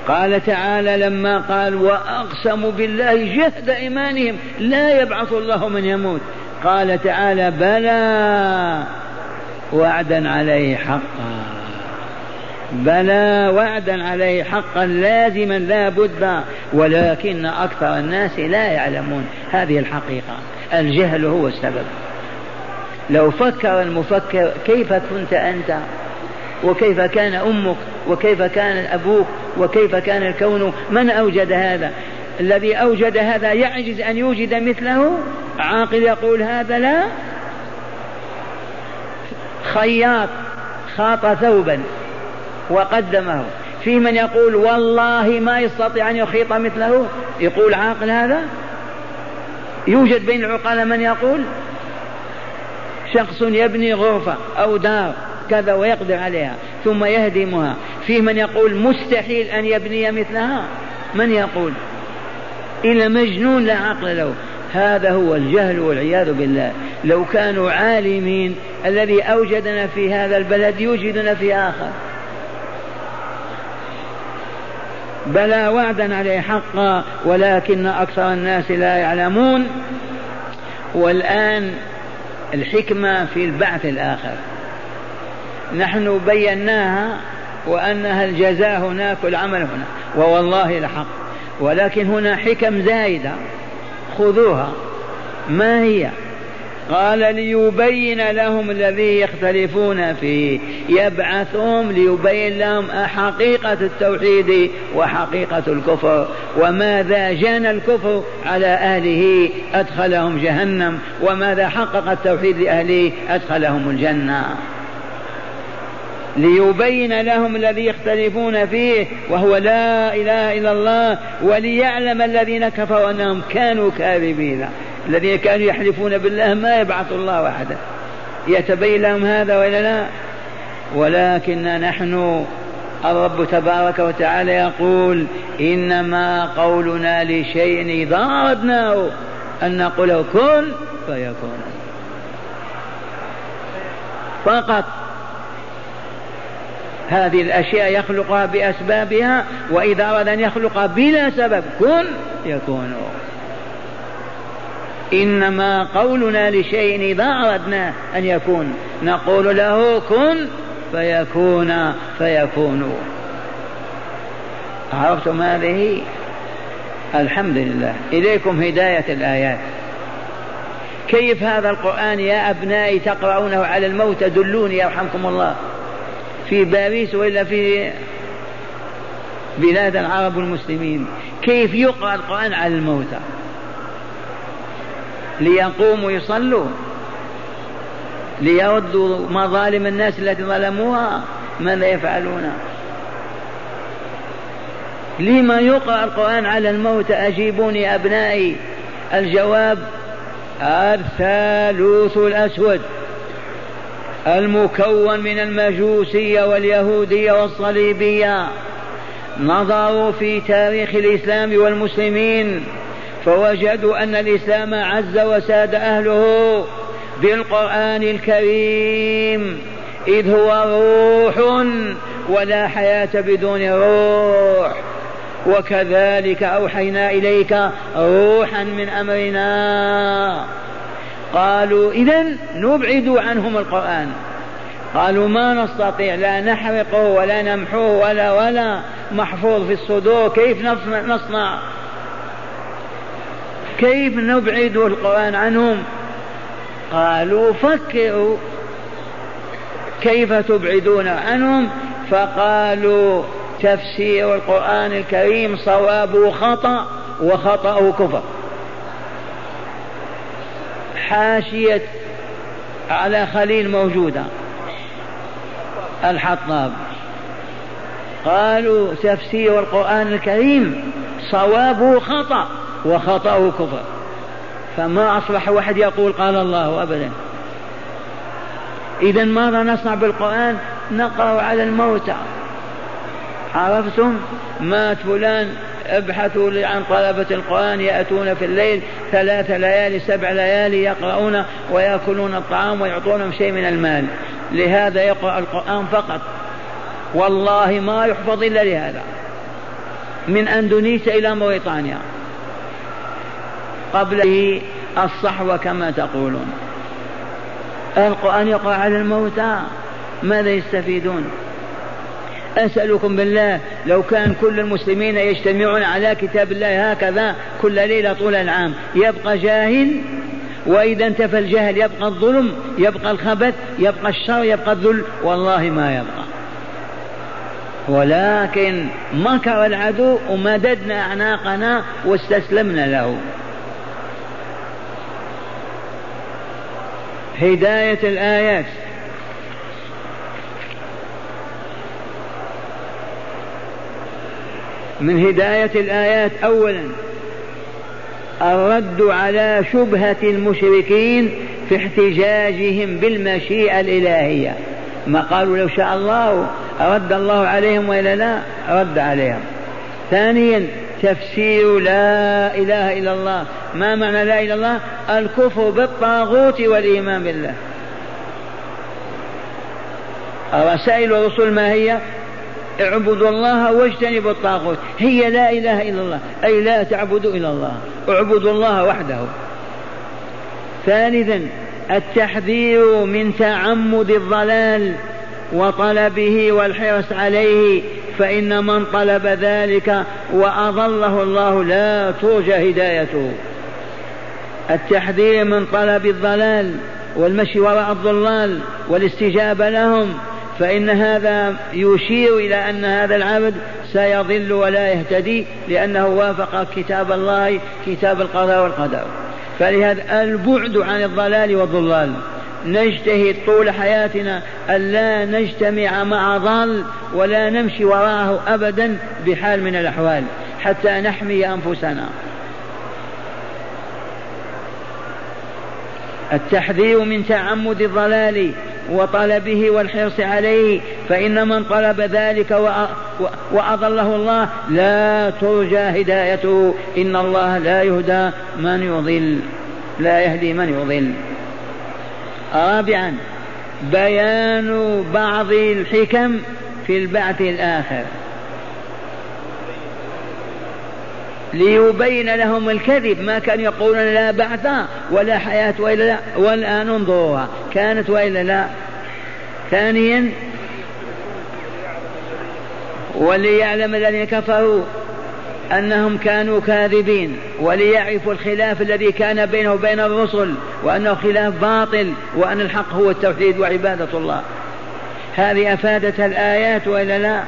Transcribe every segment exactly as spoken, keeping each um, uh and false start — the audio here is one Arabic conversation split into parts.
قال تعالى لما قال وأقسموا بالله جهد إيمانهم لا يبعث الله من يموت، قال تعالى بلى وعدا عليه حقا، بلى وعدا عليه حقا لازما لا بد، ولكن أكثر الناس لا يعلمون هذه الحقيقة. الجهل هو السبب. لو فكر المفكر كيف كنت أنت، وكيف كان أمك، وكيف كان أبوك، وكيف كان الكون، من أوجد هذا؟ الذي أوجد هذا يعجز أن يوجد مثله؟ عاقل يقول هذا لا؟ خياط خاط ثوبا وقدمه، في من يقول والله ما يستطيع أن يخيط مثله؟ يقول عاقل هذا؟ يوجد بين العقلاء من يقول؟ شخص يبني غرفة أو دار كذا ويقدر عليها ثم يهدمها، في من يقول مستحيل أن يبني مثلها؟ من يقول؟ إلا مجنون لا عقل له. هذا هو الجهل والعياذ بالله. لو كانوا عالمين الذي أوجدنا في هذا البلد يوجدنا في آخر. بلى وعدا عليه حقا ولكن أكثر الناس لا يعلمون. والآن الحكمة في البعث الآخر نحن بيناها، وأنها الجزاء هناك والعمل هنا، ووالله لحق، ولكن هنا حكم زائدة خذوها. ما هي؟ قال ليبين لهم الذي يختلفون فيه، يبعثهم ليبين لهم حقيقة التوحيد وحقيقة الكفر، وماذا جنى الكفر على أهله أدخلهم جهنم، وماذا حقق التوحيد لأهله أدخلهم الجنة. ليبين لهم الذي يختلفون فيه وهو لا إله إلا الله، وليعلم الذين كفروا أنهم كانوا كاذبين، الذين كانوا يحلفون بالله ما يبعث الله أحدا. يتبين لهم هذا ولا لا؟ ولكن نحن الرب تبارك وتعالى يقول إنما قولنا لشيء إذا أردناه أن نقول كن فيكون فقط. هذه الأشياء يخلقها بأسبابها، وإذا أراد أن يخلقها بلا سبب كن يكون. إنما قولنا لشيء إذا أردنا أن يكون نقول له كن فيكون فيكون. عرفتم هذه؟ الحمد لله. إليكم هداية الآيات. كيف هذا القرآن يا أبنائي تقرؤونه على الموت؟ دلوني يرحمكم الله، في باريس وإلا في بلاد العرب والمسلمين، كيف يقرأ القرآن على الموتى ليقوموا يصلوا، ليردوا مظالم الناس التي ظلموها؟ ماذا يفعلون؟ لما يقرأ القرآن على الموتى؟ أجيبوني أبنائي. الجواب الثالوث الأسود المكون من المجوسية واليهودية والصليبية نظروا في تاريخ الإسلام والمسلمين فوجدوا أن الإسلام عز وساد أهله بالقرآن الكريم، إذ هو روح ولا حياة بدون روح، وكذلك أوحينا إليك روحا من أمرنا. قالوا إذن نبعد عنهم القرآن. قالوا ما نستطيع، لا نحرقه ولا نمحوه ولا ولا محفوظ في الصدور، كيف نصنع؟ كيف نبعد القرآن عنهم؟ قالوا فكروا كيف تبعدون عنهم؟ فقالوا تفسير القرآن الكريم صوابه خطأ وخطأه كفر. حاشية على خليل موجودة، الحطاب، قالوا تفسير القرآن الكريم صوابه خطأ وخطأه كفر. فما أصبح واحد يقول قال الله أبدا. إذن ماذا نصنع بالقرآن؟ نقرأ على الموتى. عرفتم؟ مات فلان، ابحثوا عن طلبة القرآن يأتون في الليل ثلاث ليالي سبع ليالي يقرؤون ويأكلون الطعام ويعطونهم شيء من المال، لهذا يقرأ القرآن فقط، والله ما يحفظ إلا لهذا. من أندونيسيا إلى موريتانيا، قبله الصحوة كما تقولون. القرآن يقرأ على الموتى، ماذا يستفيدون؟ أسألكم بالله لو كان كل المسلمين يجتمعون على كتاب الله هكذا كل ليلة طول العام يبقى جاهل؟ وإذا انتفى الجهل يبقى الظلم، يبقى الخبث، يبقى الشر، يبقى الذل؟ والله ما يبقى. ولكن مكر العدو ومددنا أعناقنا واستسلمنا له. هداية الآيات. من هداية الآيات أولا الرد على شبهة المشركين في احتجاجهم بالمشيئة الإلهية، ما قالوا لو شاء الله رد الله عليهم وإلا لا، رد عليهم. ثانيا تفسير لا إله إلا الله. ما معنى لا إله إلا الله؟ الكفر بالطاغوت والإيمان بالله. رسائل الرسل ما هي؟ اعبدوا الله واجتنبوا الطاغوت، هي لا إله إلا الله، أي لا تعبدوا إلا الله، اعبدوا الله وحده. ثالثا التحذير من تعمد الضلال وطلبه والحرص عليه، فإن من طلب ذلك وأضله الله لا ترجى هدايته. التحذير من طلب الضلال والمشي وراء الضلال والاستجابة لهم، فإن هذا يشير إلى أن هذا العبد سيضل ولا يهتدي، لأنه وافق كتاب الله كتاب القضاء والقدر. فلهذا البعد عن الضلال والضلال. نجتهد طول حياتنا ألا نجتمع مع ضال ولا نمشي وراءه أبدا بحال من الأحوال حتى نحمي أنفسنا. التحذير من تعمد الضلال وطلبه والحرص عليه، فإن من طلب ذلك وأضله الله لا ترجى هدايته، إن الله لا يهدى من يضل، لا يهدي من يضل. رابعا بيان بعض الحكم في البعث الآخر ليبين لهم الكذب، ما كان يقولون لا بعث ولا حياة وإلا لا، والآن انظروها كانت وإلا لا. ثانيا وليعلم الذين كفروا أنهم كانوا كاذبين، وليعرفوا الخلاف الذي كان بينه وبين الرسل، وأنه خلاف باطل، وأن الحق هو التوحيد وعبادة الله. هذه أفادتها الآيات وإلا لا؟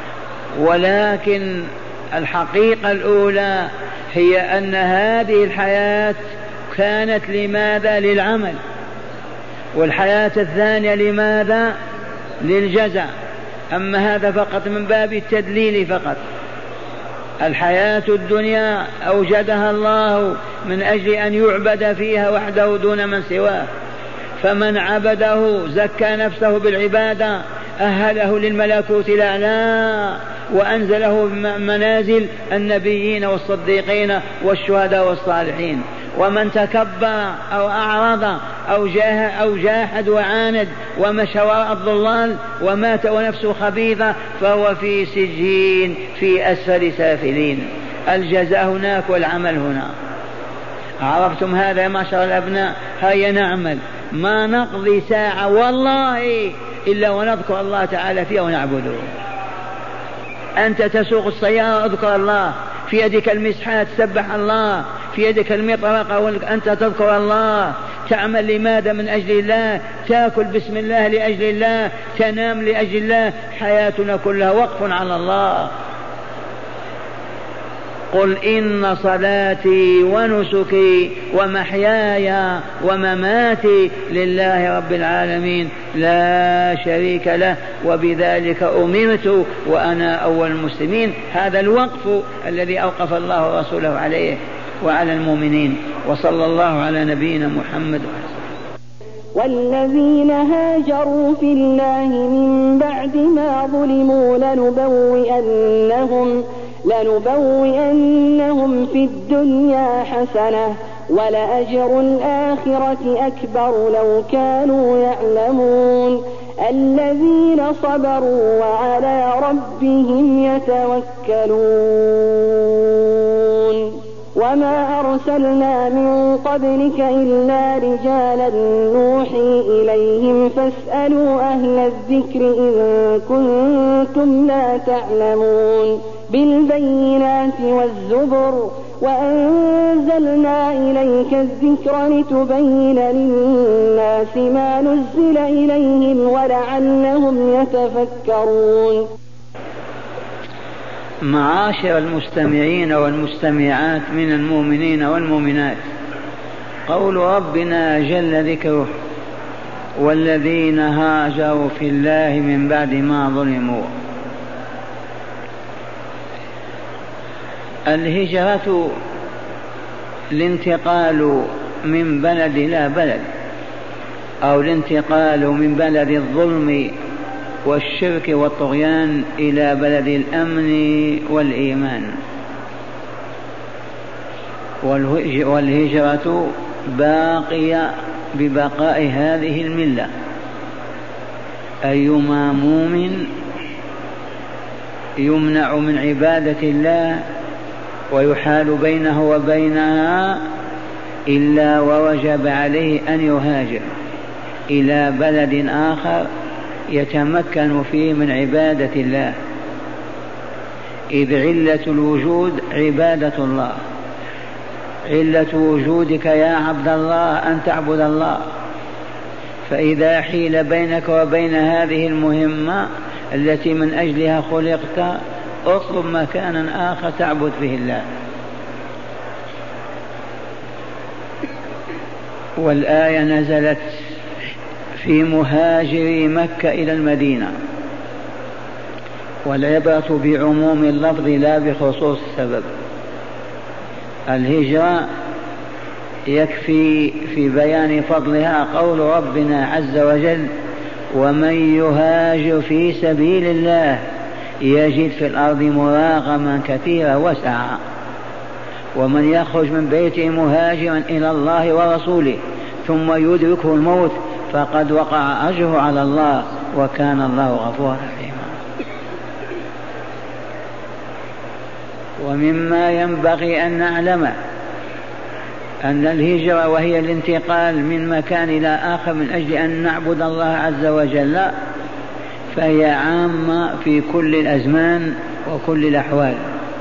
ولكن الحقيقة الأولى هي أن هذه الحياة كانت لماذا؟ للعمل. والحياة الثانية لماذا؟ للجزاء. أما هذا فقط من باب التدليل فقط. الحياة الدنيا أوجدها الله من أجل أن يعبد فيها وحده دون من سواه، فمن عبده زكى نفسه بالعبادة، أهله للملكوت الأعلى، وأنزله منازل النبيين والصديقين والشهداء والصالحين. ومن تكبر أو أعرض أو, جاه أو جاحد وعاند ومشى وراء الضلال ومات ونفسه خبيثة فهو في سجين في أسفل سافلين. الجزاء هناك والعمل هنا. عرفتم هذا يا معشر الأبناء؟ هيا نعمل، ما نقضي ساعة والله إلا ونذكر الله تعالى فيها ونعبده. أنت تسوق السيارة اذكر الله، في يدك المسحات سبح الله، في يدك المطرقة وأنت تذكر الله. تعمل لماذا؟ من أجل الله. تأكل بسم الله لأجل الله، تنام لأجل الله. حياتنا كلها وقف على الله. قل إن صلاتي ونسكي ومحياي ومماتي لله رب العالمين لا شريك له وبذلك أمرت وأنا أول المسلمين. هذا الوقف الذي أوقف الله ورسوله عليه وعلى المؤمنين. وصلى الله على نبينا محمد. والذين هاجروا في الله من بعد ما ظلموا لنبوئنهم لنبوئنهم في الدنيا حسنة ولأجر الآخرة أكبر لو كانوا يعلمون. الذين صبروا وعلى ربهم يتوكلون. وما أرسلنا من قبلك إلا رجالا نوحي إليهم فاسألوا أهل الذكر إن كنتم لا تعلمون بالبينات والزبر وأنزلنا إليك الذكر لتبين للناس ما نزل إليهم ولعلهم يتفكرون. معاشر المستمعين والمستمعات من المؤمنين والمؤمنات، قول ربنا جل ذكره والذين هاجروا في الله من بعد ما ظلموا. الهجرة الانتقال من بلد إلى بلد، أو الانتقال من بلد الظلم والشرك والطغيان إلى بلد الأمن والإيمان. والهجرة باقية ببقاء هذه الملة. أيما مؤمن يمنع من عبادة الله ويحال بينه وبينها إلا ووجب عليه أن يهاجر إلى بلد آخر يتمكن فيه من عبادة الله، إذ علة الوجود عبادة الله. علة وجودك يا عبد الله أن تعبد الله، فإذا حيل بينك وبين هذه المهمة التي من أجلها خلقت اطلب مكانا آخر تعبد به الله. والآية نزلت في مهاجري مكة إلى المدينة، والعبرة بعموم اللفظ لا بخصوص السبب. الهجرة يكفي في بيان فضلها قول ربنا عز وجل ومن يهاجر في سبيل الله يجد في الأرض مراغما كثيرا وسعا، ومن يخرج من بيته مهاجرا إلى الله ورسوله ثم يدركه الموت فقد وقع أجره على الله وكان الله غفورا رحيما. ومما ينبغي أن نعلم أن الهجرة وهي الانتقال من مكان إلى آخر من أجل أن نعبد الله عز وجل فهي عامة في كل الأزمان وكل الأحوال.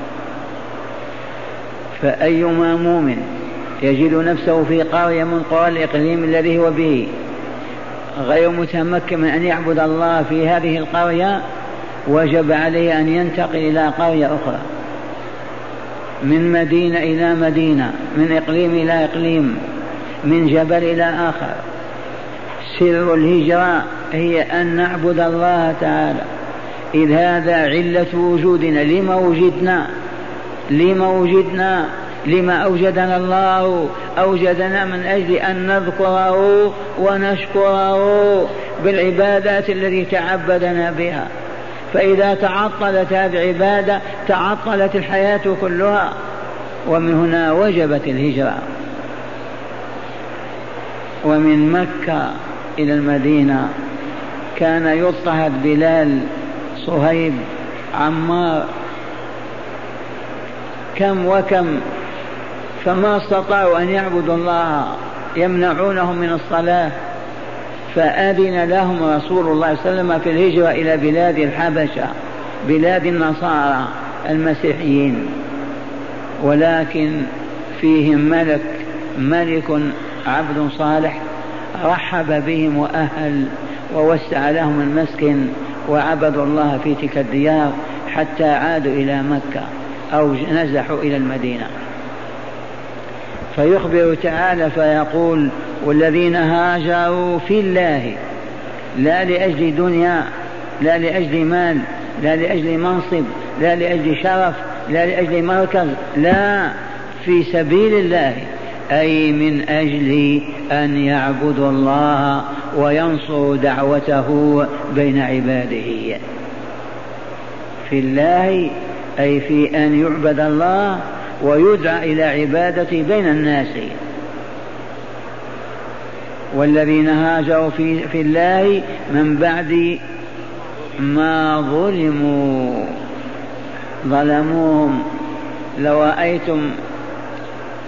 فأيما مؤمن يجد نفسه في قرية من قرى الإقليم الذي هو به غير متمكن من أن يعبد الله في هذه القرية وجب عليه أن ينتقل إلى قرية أخرى، من مدينة إلى مدينة، من إقليم إلى إقليم، من جبل إلى آخر. سر الهجرة هي أن نعبد الله تعالى، إذ هذا علة وجودنا. لما وجدنا لما وجدنا لما أوجدنا الله؟ أوجدنا من أجل أن نذكره ونشكره بالعبادات التي تعبدنا بها، فإذا تعطلت هذه العبادة تعطلت الحياة كلها، ومن هنا وجبت الهجرة. ومن مكة إلى المدينة كان يضطهد بلال، صهيب، عمار، كم وكم، فما استطاعوا أن يعبدوا الله، يمنعونهم من الصلاة، فأذن لهم رسول الله صلى الله عليه وسلم في الهجرة إلى بلاد الحبشة، بلاد النصارى المسيحيين. ولكن فيهم ملك ملك عبد صالح رحب بهم وأهل ووسع لهم المسكن وعبدوا الله في تلك الديار حتى عادوا إلى مكة أو نزحوا إلى المدينة. فيخبر تعالى فيقول والذين هاجروا في الله، لا لأجل دنيا، لا لأجل مال، لا لأجل منصب، لا لأجل شرف، لا لأجل مركز، لا، في سبيل الله، أي من أجل أن يعبدوا الله وينصروا دعوته بين عباده. في الله أي في أن يعبد الله ويدعى إلى عبادته بين الناس. والذين هاجروا في, في الله من بعد ما ظلموا، ظلموهم. لو رأيتم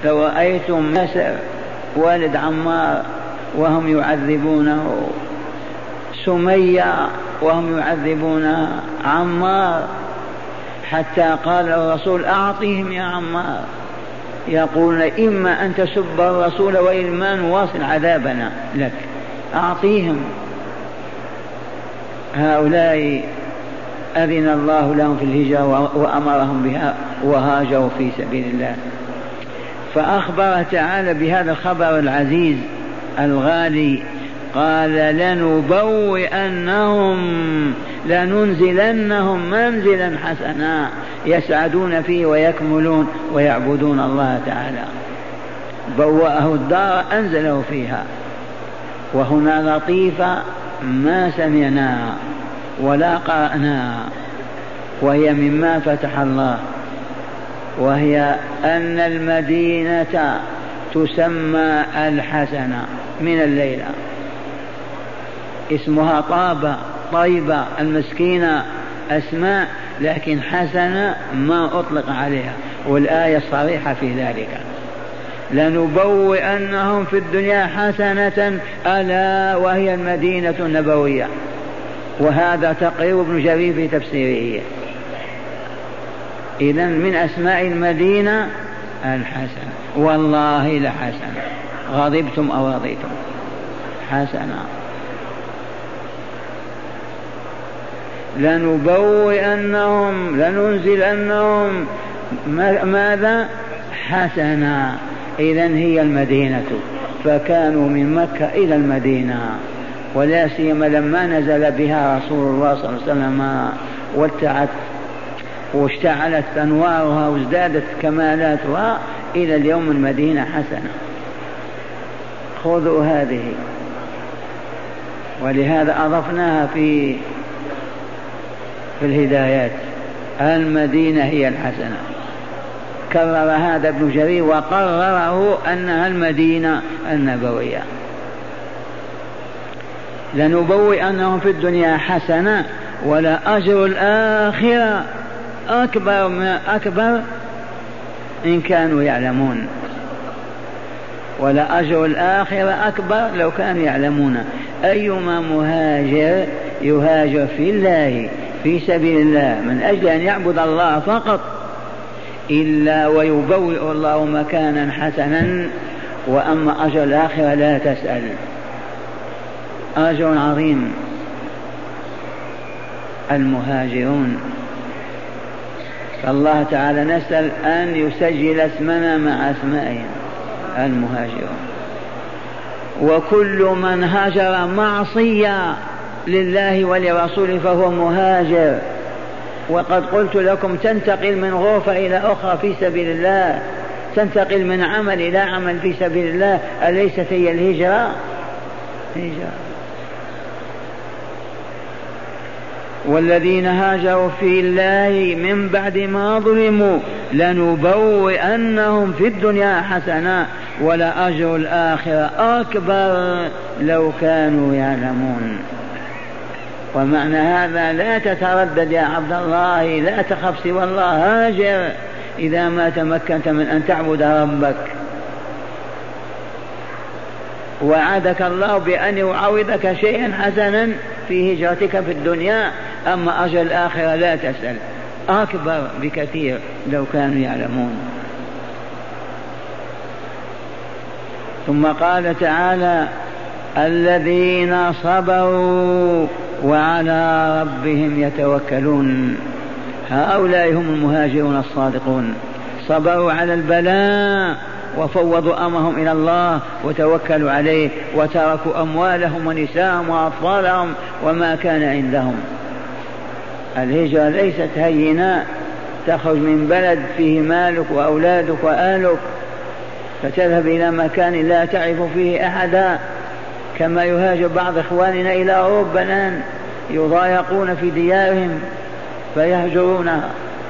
لو رأيتم ياسر والد عمار وهم يعذبونه، سمية وهم يعذبون عمار، حتى قال الرسول أعطيهم يا عمار، يقول إما أن تسب الرسول وإما نواصل عذابنا لك، أعطيهم. هؤلاء أذن الله لهم في الهجرة وأمرهم بها وهاجروا في سبيل الله. فأخبر تعالى بهذا الخبر العزيز الغالي، قال لنبوئنهم لننزلنهم منزلا حسنا يسعدون فيه ويكملون ويعبدون الله تعالى. بوأه الدار أنزله فيها. وهنا لطيفة ما سمعناها ولا قرأناها، وهي مما فتح الله، وهي أن المدينة تسمى الحسنة من الليلة، اسمها طابة، طيبة، المسكينة، أسماء، لكن حسنة ما أطلق عليها، والآية صريحة في ذلك. لنبوئنهم في الدنيا حسنة ألا وهي المدينة النبوية. وهذا تقرير ابن جرير في تفسيره. إذن من أسماء المدينة الحسنة، والله لحسنة غضبتم أو رضيتم حسنة. لنبوئنهم لننزلنهم ماذا؟ حسنة. إذن هي المدينة، فكانوا من مكة إلى المدينة، ولا سيما لما نزل بها رسول الله صلى الله عليه وسلم واتعت واشتعلت أنوارها وازدادت كمالاتها إلى اليوم المدينة حسنة. خذوا هذه، ولهذا أضفناها في في الهدايات، المدينة هي الحسنة. كرر هذا ابن جرير وقرره أنها المدينة النبوية. لنبوئنهم في الدنيا حسنة ولا أجر الآخرة أكبر ما أكبر إن كانوا يعلمون. ولا أجر الآخرة أكبر لو كانوا يعلمون. أيما مهاجر يهاجر في الله في سبيل الله من أجل أن يعبد الله فقط إلا ويبوئ الله مكانا حسنا. وأما أجر الآخرة لا تسأل، أجر عظيم. المهاجرون فالله تعالى نسأل أن يسجل اسمنا مع أسمائهم المهاجرون. وكل من هاجر معصية لله ولرسوله فهو مهاجر. وقد قلت لكم تنتقل من غرفة إلى أخرى في سبيل الله، تنتقل من عمل إلى عمل في سبيل الله، أليست هي الهجرة؟ هجرة. والذين هاجروا في الله من بعد ما ظلموا لنبوئنهم في الدنيا حسنة ولا أجر الآخرة أكبر لو كانوا يعلمون. ومعنى هذا لا تتردد يا عبد الله، لا تخف سوى الله، هاجر إذا ما تمكنت من أن تعبد ربك. وعدك الله بأن يعوضك شيئا حسنا في هجرتك في الدنيا، أما أجر الآخرة لا تسأل، أكبر بكثير لو كانوا يعلمون. ثم قال تعالى الذين صبروا وعلى ربهم يتوكلون. هؤلاء هم المهاجرون الصادقون، صبروا على البلاء وفوضوا أمرهم إلى الله وتوكلوا عليه، وتركوا أموالهم ونساءهم وأطفالهم وما كان عندهم. الهجرة ليست هينة، تخرج من بلد فيه مالك وأولادك وآلك فتذهب إلى مكان لا تعرف فيه أحدا، كما يهاجر بعض إخواننا إلى أوروبا الآن يضايقون في ديارهم فيهجرونها.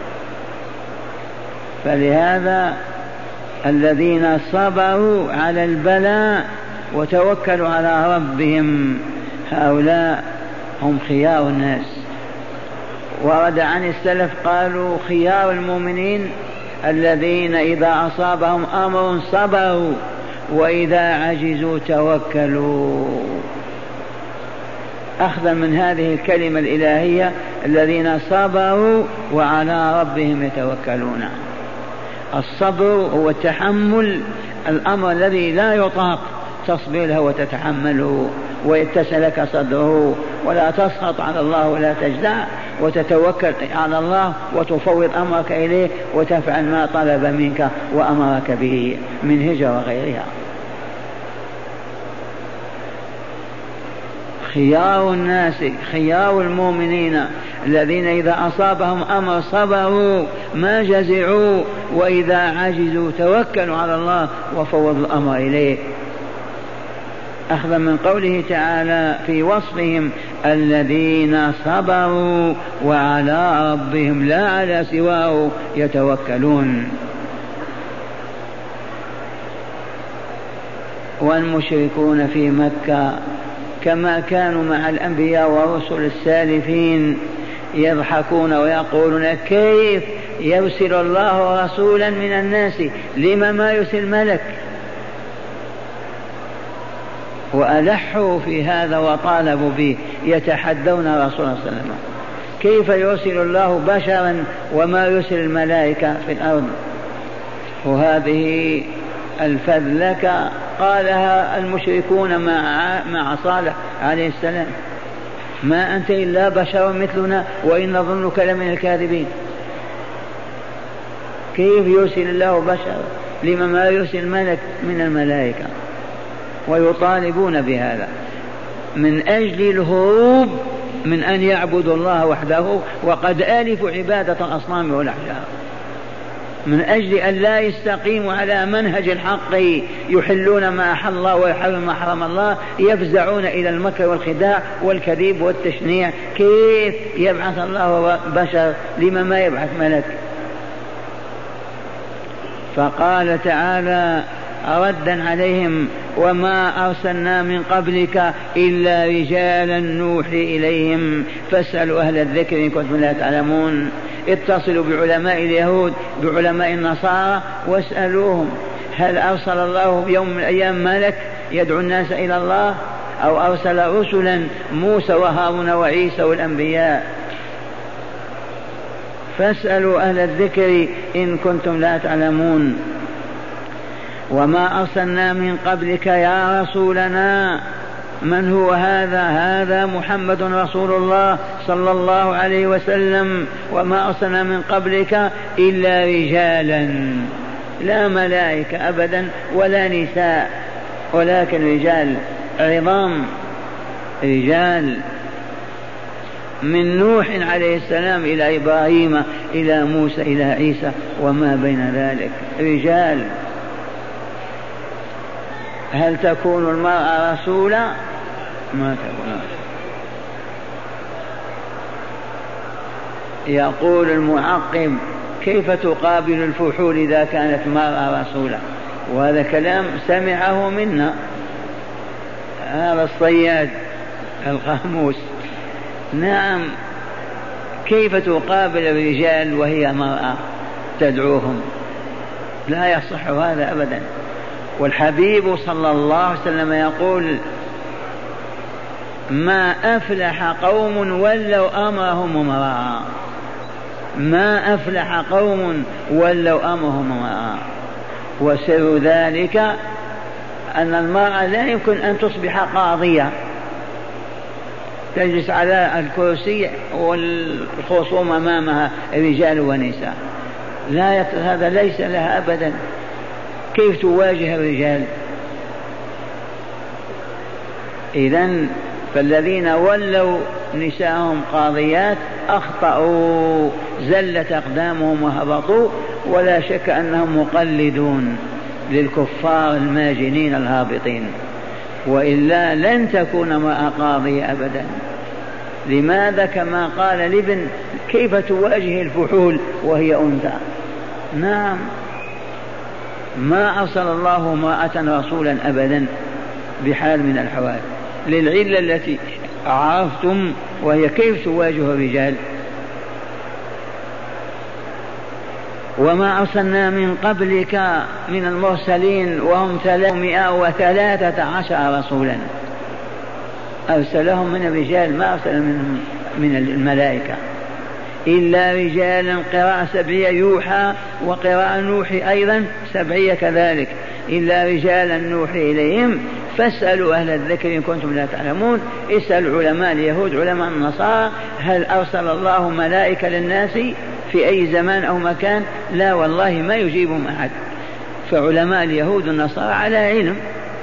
فلهذا الذين صبروا على البلاء وتوكلوا على ربهم هؤلاء هم خيار الناس. ورد عن السلف قالوا خيار المؤمنين الذين إذا أصابهم أمر صبروا وإذا عجزوا توكلوا. أخذا من هذه الكلمة الإلهية الذين صبروا وعلى ربهم يتوكلون. الصبر هو تحمل الأمر الذي لا يطاق، تصبر له وتتحمله ويتسع لك صدره، ولا تسخط على الله ولا تجزع، وتتوكل على الله وتفوض أمرك إليه وتفعل ما طلب منك وأمرك به من هجرة وغيرها. خيار الناس خيار المؤمنين الذين إذا أصابهم أمر صبروا ما جزعوا وإذا عجزوا توكلوا على الله وفوضوا الأمر إليه. أخذا من قوله تعالى في وصفهم الذين صبروا وعلى ربهم لا على سواه يتوكلون. والمشركون في مكة كما كانوا مع الأنبياء ورسل السالفين يضحكون ويقولون كيف يرسل الله رسولا من الناس لما ما يرسل ملك، وألحوا في هذا وطالبوا به يتحدون رسول الله صلى الله عليه وسلم كيف يرسل الله بشرا وما يرسل الملائكة في الأرض. وهذه الفذلكة قالها المشركون مع مع صالح عليه السلام: ما أنت إلا بشر مثلنا وإن نظنك لمن الكاذبين. كيف يرسل الله بشرا لما ما يرسل ملك من الملائكة؟ ويطالبون بهذا من أجل الهروب من أن يعبدوا الله وحده، وقد آلفوا عبادة الأصنام والأحجار، من أجل أن لا يستقيموا على منهج الحق يحلون ما أحل الله ويحرمون ما حرم الله، يفزعون إلى المكر والخداع والكذب والتشنيع. كيف يبعث الله بشر لما ما يبعث ملك؟ فقال تعالى ردا عليهم: وما أرسلنا من قبلك إلا رجالا نوحي إليهم فاسألوا أهل الذكر إن كنتم لا تعلمون. اتصلوا بعلماء اليهود بعلماء النصارى واسألوهم هل أرسل الله يوم من الأيام ملك يدعو الناس إلى الله، أو أرسل رسلا موسى وهارون وعيسى والأنبياء. فاسألوا أهل الذكر إن كنتم لا تعلمون. وما أرسلنا من قبلك يا رسولنا. من هو هذا؟ هذا محمد رسول الله صلى الله عليه وسلم. وما أرسلنا من قبلك إلا رجالا، لا ملائكة أبدا ولا نساء، ولكن رجال عظام، رجال من نوح عليه السلام إلى إبراهيم إلى موسى إلى عيسى وما بين ذلك، رجال. هل تكون المرأة رسولا؟ ما تكون. يقول المعقب: كيف تقابل الفحول إذا كانت مرأة رسولا؟ وهذا كلام سمعه منا هذا الصياد القاموس. نعم، كيف تقابل الرجال وهي مرأة تدعوهم؟ لا يصح هذا أبدا. والحبيب صلى الله عليه وسلم يقول: ما أفلح قوم ولوا أمرهم امرأة، ما أفلح قوم ولوا أمرهم امرأة. وسر ذلك أن المرأة لا يمكن أن تصبح قاضية تجلس على الكرسي والخصوم أمامها رجال ونساء، لا يت... هذا ليس لها أبدا. كيف تواجه الرجال؟ إذن فالذين ولوا نساءهم قاضيات أخطأوا، زلت أقدامهم وهبطوا، ولا شك أنهم مقلدون للكفار الماجنين الهابطين، وإلا لن تكون امرأة قاضية أبدا. لماذا؟ كما قال لابن: كيف تواجه الفحول وهي أنثى؟ نعم، ما أرسل الله امرأة رسولا أبدا بحال من الحوال، للعلة التي عرفتم، وهي كيف تواجه الرجال. وما أرسلنا من قبلك من المرسلين وهم ثلاثمائة وثلاثة عشر رسولا أرسلهم من الرجال ما أرسل منهم من الملائكة إلا رجالا، قراءة سبعية يوحى، وقراءة نوحي أيضا سبعية كذلك، إلا رجالا نوحي إليهم فاسألوا أهل الذكر إن كنتم لا تعلمون. اسألوا علماء اليهود علماء النصارى هل أرسل الله ملائكة للناس في أي زمان أو مكان؟ لا والله ما يجيبهم أحد. فعلماء اليهود والنصارى على علم،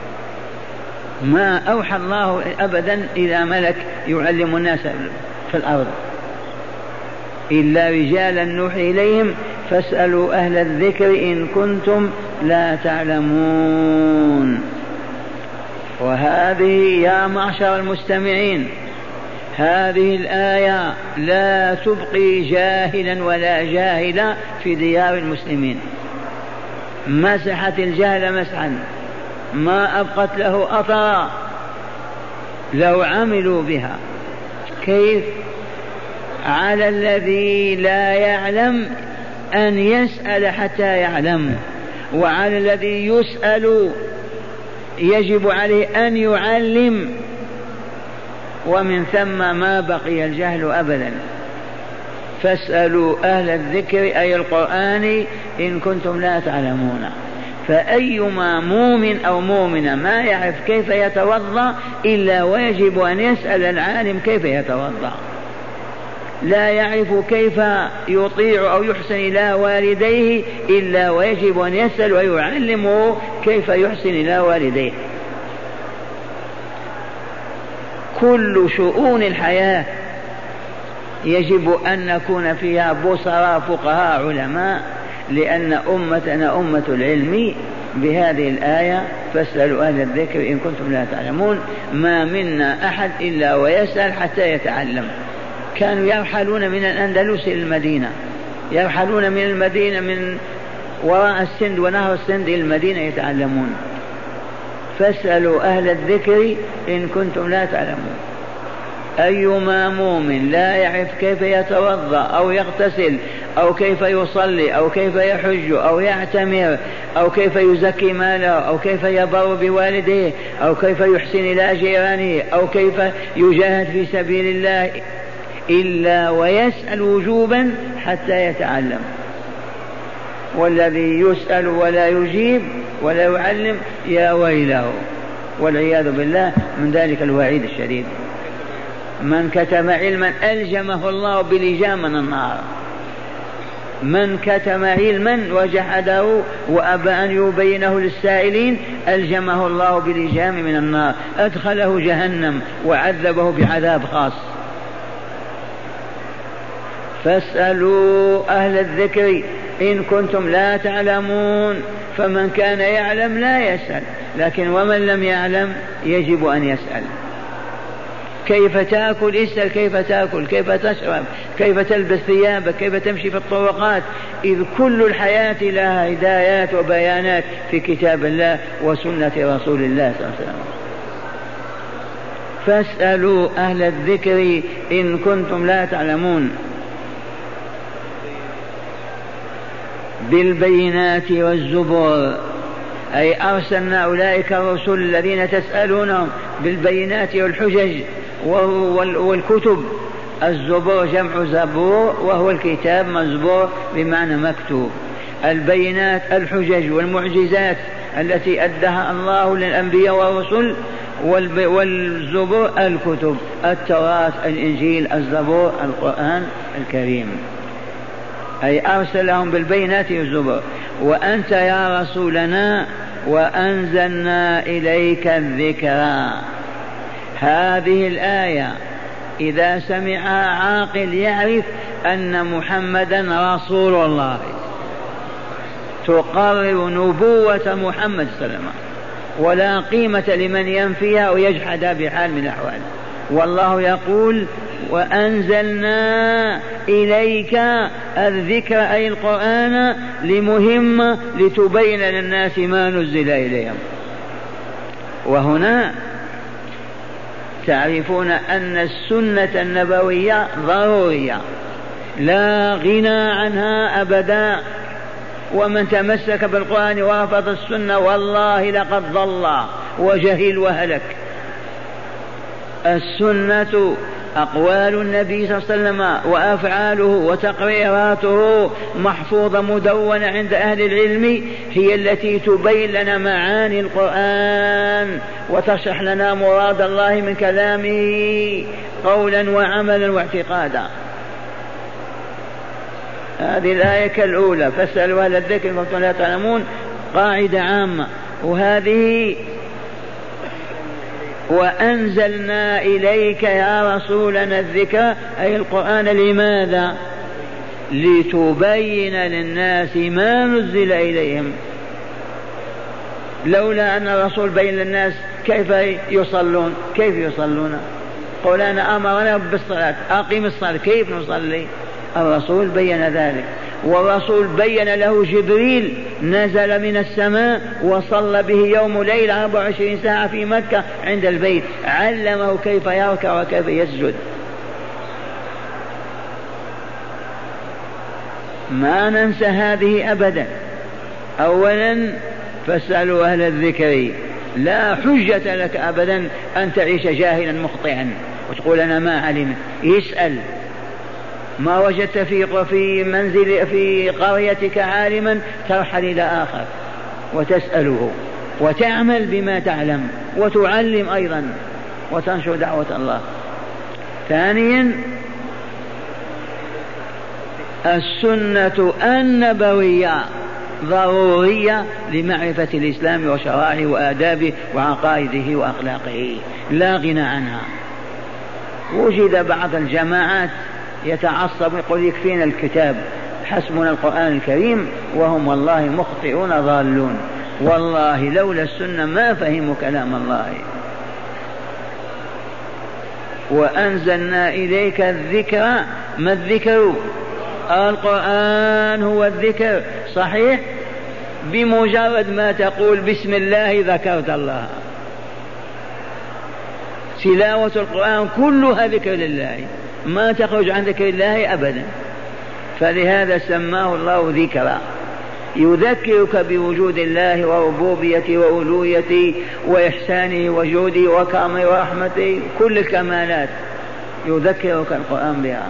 ما أوحى الله أبدا إلى ملك يعلم الناس في الأرض إلا رجالا نوحي إليهم فاسألوا أهل الذكر إن كنتم لا تعلمون. وهذه يا معشر المستمعين هذه الآية لا تبقي جاهلا ولا جاهلا في ديار المسلمين، مسحت الجهل مسحا ما أبقت له أثرا لو عملوا بها. كيف؟ على الذي لا يعلم أن يسأل حتى يعلم، وعلى الذي يسأل يجب عليه أن يعلم، ومن ثم ما بقي الجهل أبدا. فاسألوا أهل الذكر أي القرآن إن كنتم لا تعلمون. فأيما مؤمن أو مؤمنة ما يعرف كيف يتوضأ إلا ويجب أن يسأل العالم كيف يتوضأ، لا يعرف كيف يطيع أو يحسن إلى والديه إلا ويجب أن يسأل ويعلمه كيف يحسن إلى والديه. كل شؤون الحياة يجب أن نكون فيها بصراء فقهاء علماء، لأن أمتنا أمة العلم. بهذه الآية فاسألوا أهل الذكر إن كنتم لا تعلمون. ما منا أحد إلا ويسأل حتى يتعلم. كانوا يرحلون من الأندلس إلى المدينة، يرحلون من المدينة من وراء السند ونهر السند إلى المدينة يتعلمون. فاسألوا أهل الذكر إن كنتم لا تعلمون. أيما مؤمن لا يعرف كيف يتوضأ أو يغتسل أو كيف يصلي أو كيف يحج أو يعتمر أو كيف يزكي ماله أو كيف يبر بوالديه أو كيف يحسن إلى جيرانه أو كيف يجاهد في سبيل الله إلا ويسأل وجوبا حتى يتعلم. والذي يسأل ولا يجيب ولا يعلم يا ويله والعياذ بالله من ذلك الوعيد الشديد. من كتم علما ألجمه الله بلجام من النار. من كتم علما وجحده وأبى أن يبينه للسائلين ألجمه الله بلجام من النار، أدخله جهنم وعذبه بعذاب خاص. فاسألوا أهل الذكر إن كنتم لا تعلمون. فمن كان يعلم لا يسأل، لكن ومن لم يعلم يجب أن يسأل. كيف تأكل اسأل كيف تأكل، كيف تشرب، كيف تلبس ثيابك، كيف تمشي في الطرقات، إذ كل الحياة لها هدايات وبيانات في كتاب الله وسنة رسول الله صلى الله عليه وسلم. فاسألوا أهل الذكر إن كنتم لا تعلمون. بالبينات والزبور أي أرسلنا أولئك الرسل الذين تسألونهم بالبينات والحجج والكتب. الزبور جمع زبور وهو الكتاب مزبور بمعنى مكتوب. البينات الحجج والمعجزات التي أدها الله للأنبياء والرسل، والزبور الكتب التوراة الإنجيل الزبور القرآن الكريم، أي أرسلهم بالبينات والزبور. وأنت يا رسولنا وأنزلنا إليك الذكرى. هذه الآية إذا سمعها عاقل يعرف أن محمدا رسول الله، تقرر نبوة محمد صلى الله عليه وسلم، ولا قيمة لمن ينفيها ويجحد بحال من الأحوال. والله يقول وأنزلنا إليك الذكر أي القرآن لمهمة لتبين للناس ما نزل إليهم. وهنا تعرفون أن السنة النبوية ضرورية لا غنى عنها أبدا. ومن تمسك بالقرآن ورفض السنة والله لقد ضل وجهل وهلك. السنة أقوال النبي صلى الله عليه وسلم وأفعاله وتقريراته محفوظة مدونة عند أهل العلم، هي التي تبين لنا معاني القرآن وتشرح لنا مراد الله من كلامه قولا وعملا واعتقادا. هذه الآية كالأولى فاسألوا أهل الذكر إن كنتم لا تعلمون، قاعدة عامة. وهذه وأنزلنا إليك يا رسولنا الذكر أي القرآن، لماذا؟ لتبين للناس ما نزل إليهم. لولا أن الرسول بين للناس كيف يصلون؟ كيف يصلون؟ قل أنا أمرنا بالصلاة أقيم الصلاة، كيف نصلي؟ الرسول بين ذلك، والرسول بين له جبريل نزل من السماء وصلى به يوم ليل أربع وعشرين ساعة في مكة عند البيت، علمه كيف يركع وكيف يسجد. ما ننسى هذه أبدا. أولا فاسألوا أهل الذكر، لا حجة لك أبدا أن تعيش جاهلا مخطئا وتقول أنا ما علمت. يسأل ما وجدت في في منزل في قريتك عالما ترحل إلى آخر وتسأله وتعمل بما تعلم وتعلم أيضا وتنشر دعوة الله. ثانيا السنة النبوية ضرورية لمعرفة الإسلام وشرائعه وآدابه وعقائده وأخلاقه، لا غنى عنها. وجد بعض الجماعات يتعصب يقول يكفينا الكتاب حسبنا القرآن الكريم، وهم والله مخطئون ضالون. والله لولا السنة ما فهموا كلام الله. وأنزلنا إليك الذكر، ما الذكر؟ القرآن هو الذكر. صحيح، بمجرد ما تقول بسم الله ذكرت الله. تلاوة القرآن كلها ذكر لله، ما تخرج عن ذكر الله أبدا. فلهذا سماه الله ذكرا، يذكرك بوجود الله وربوبيته وألوهيته وإحسانه وجوده وكرمه ورحمته، كل الكمالات يذكرك القرآن بها.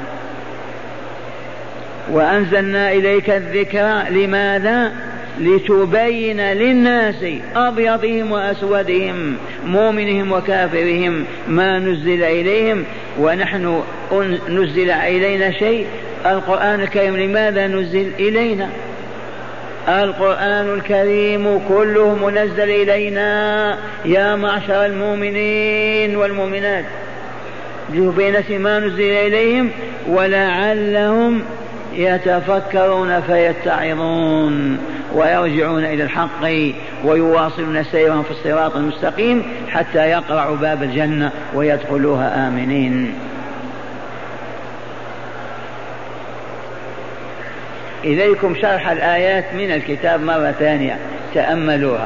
وأنزلنا إليك الذكر لماذا؟ لتبين للناس أبيضهم وأسودهم مؤمنهم وكافرهم ما نزل إليهم. ونحن نزل إلينا شيء، القرآن الكريم. لماذا نزل إلينا؟ القرآن الكريم كله منزل إلينا يا معشر المؤمنين والمؤمنات، ليبين ما نزل إليهم ولعلهم يتفكرون فيتعظون ويرجعون إلى الحق ويواصلون سيرهم في الصراط المستقيم حتى يقرعوا باب الجنة ويدخلوها آمنين. إليكم شرح الآيات من الكتاب مرة ثانية تأملوها.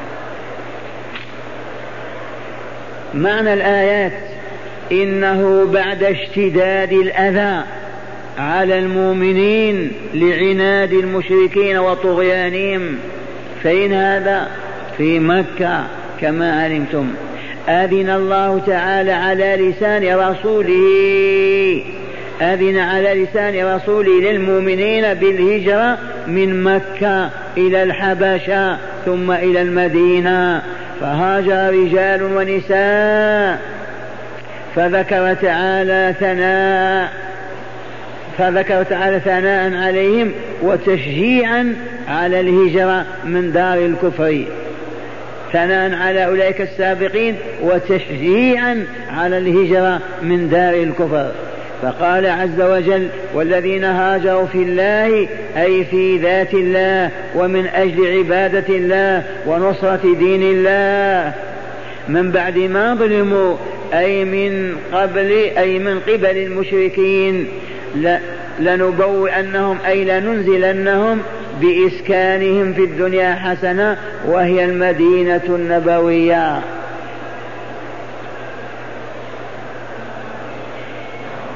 معنى الآيات: إنه بعد اشتداد الأذى على المؤمنين لعناد المشركين وطغيانهم، فإن هذا في مكة كما علمتم، أذن الله تعالى على لسان رسوله أذن على لسان رسوله للمؤمنين بالهجرة من مكة إلى الحبشة ثم إلى المدينة، فهاجر رجال ونساء، فذكر تعالى ثناء فذكر تعالى ثناء عليهم وتشجيعا على الهجرة من دار الكفر، ثناء على أولئك السابقين وتشجيعا على الهجرة من دار الكفر. فقال عز وجل: والذين هاجروا في الله أي في ذات الله ومن أجل عبادة الله ونصرة دين الله من بعد ما ظلموا أي من قبل أي من قبل المشركين لنبوئنهم أي لننزلنهم بإسكانهم في الدنيا حسنة وهي المدينة النبوية.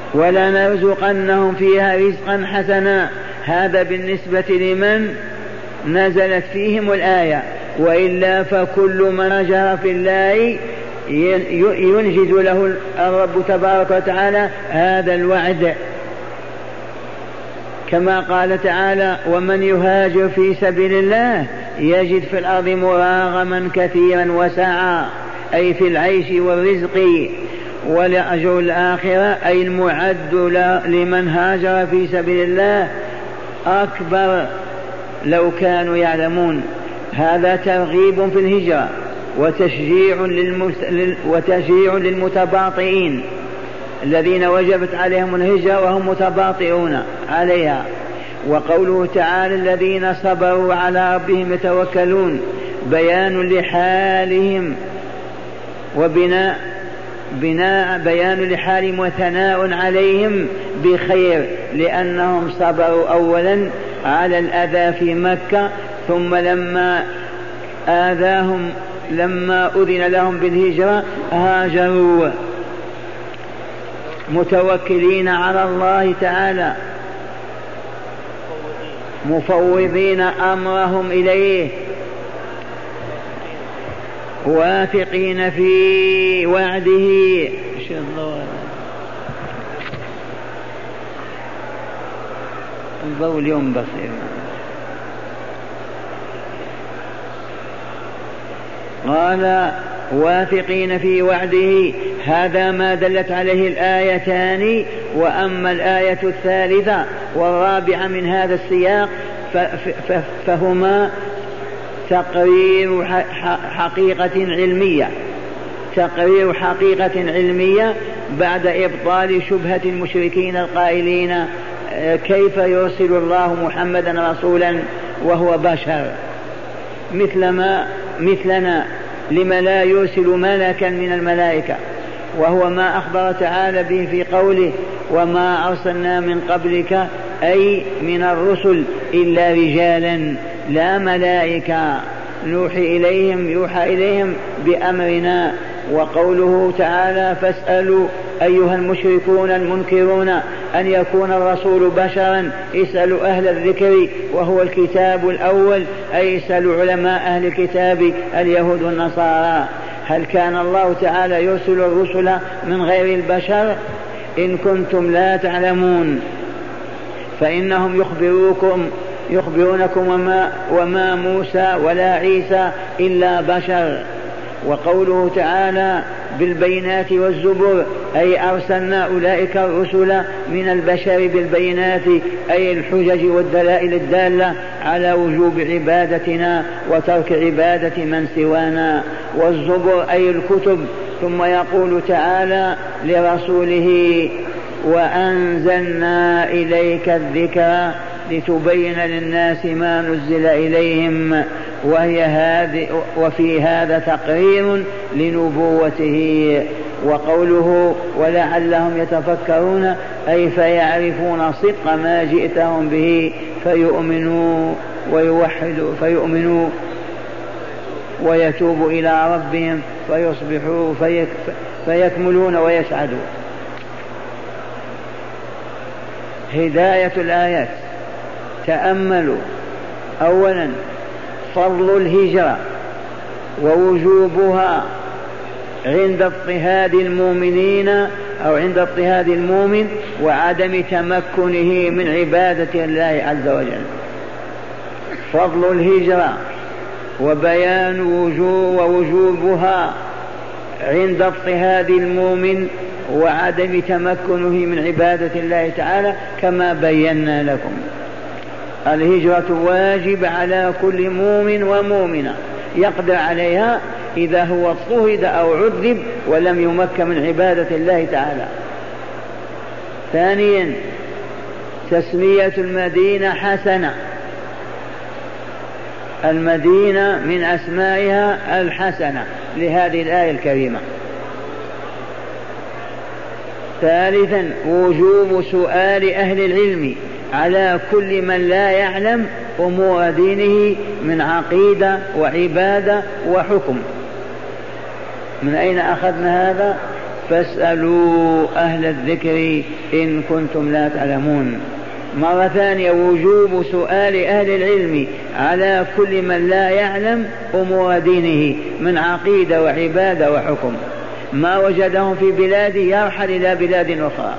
ولنرزقنهم فيها رزقا حسنا. هذا بالنسبة لمن؟ نزلت فيهم الآية، وإلا فكل من هاجر في الله ينجز له الرب تبارك وتعالى هذا الوعد، كما قال تعالى: ومن يهاجر في سبيل الله يجد في الأرض مراغما كثيرا وسعا، أي في العيش والرزق، ولأجر الآخرة أي المعد لمن هاجر في سبيل الله أكبر لو كانوا يعلمون. هذا ترغيب في الهجرة وتشجيع, وتشجيع للمتباطئين الذين وجبت عليهم الهجرة وهم متباطئون عليها. وقوله تعالى: الذين صبروا على ربهم يتوكلون، بيان لحالهم وبناء بناء بيان لحالهم وثناء عليهم بخير، لأنهم صبروا أولا على الأذى في مكة، ثم لما آذاهم لما أذن لهم بالهجرة هاجروا متوكلين على الله تعالى، مفوضين أمرهم إليه، واثقين في وعده. إن شاء الله الضوء اليوم بصير. قال: واثقين في وعده، هذا ما دلت عليه الآيتان. وأما الآية الثالثة والرابعة من هذا السياق فهما تقرير حقيقة علمية تقرير حقيقة علمية بعد إبطال شبهة المشركين القائلين: كيف يرسل الله محمدا رسولا وهو بشر مثلما مثلنا، لما لا يرسل ملكا من الملائكة، وهو ما أخبر تعالى به في قوله: وما أرسلنا من قبلك أي من الرسل إلا رجالا لا ملائكة نوحي إليهم يوحى إليهم بأمرنا. وقوله تعالى: فاسألوا أيها المشركون المنكرون أن يكون الرسول بشرا اسألوا أهل الذكر وهو الكتاب الأول، أي اسألوا علماء أهل الكتاب اليهود والنصارى. هل كان الله تعالى يرسل الرسل من غير البشر؟ إن كنتم لا تعلمون فإنهم يخبروكم يخبرونكم وما, وما موسى ولا عيسى إلا بشر. وقوله تعالى: بالبينات والزبر، أي أرسلنا أولئك الرسل من البشر بالبينات، أي الحجج والدلائل الدالة على وجوب عبادتنا وترك عبادة من سوانا. والزبر أي الكتب. ثم يقول تعالى لرسوله: وأنزلنا إليك الذكر لتبين للناس ما نزل إليهم، وهي هذه وفي هذا تقرير لنبوته. وقوله: ولعلهم يتفكرون، أي فيعرفون صدق ما جئتهم به فيؤمنوا ويوحدوا فيؤمنوا ويتوبوا إلى ربهم فيصبحوا فيك فيكملون ويسعدوا. هداية الآيات: تأملوا أولا فضل الهجرة ووجوبها عند اضطهاد المؤمنين أو عند اضطهاد المؤمن وعدم تمكنه من عبادة الله عز وجل. فضل الهجرة وبيان ووجوبها عند اضطهاد المؤمن وعدم تمكنه من عبادة الله تعالى كما بينا لكم. الهجرة واجب على كل مؤمن ومؤمنة يقدر عليها إذا هو اضطهد أو عذب ولم يمكن من عبادة الله تعالى. ثانيا تسمية المدينة حسنة، المدينة من أسمائها الحسنة لهذه الآية الكريمة. ثالثا وجوب سؤال أهل العلم على كل من لا يعلم أمور دينه من عقيدة وعبادة وحكم. من أين أخذنا هذا؟ فاسألوا أهل الذكر إن كنتم لا تعلمون. مرة ثانية وجوب سؤال أهل العلم على كل من لا يعلم أمور دينه من عقيدة وعبادة وحكم، ما وجدهم في بلاده يرحل إلى بلاد أخرى.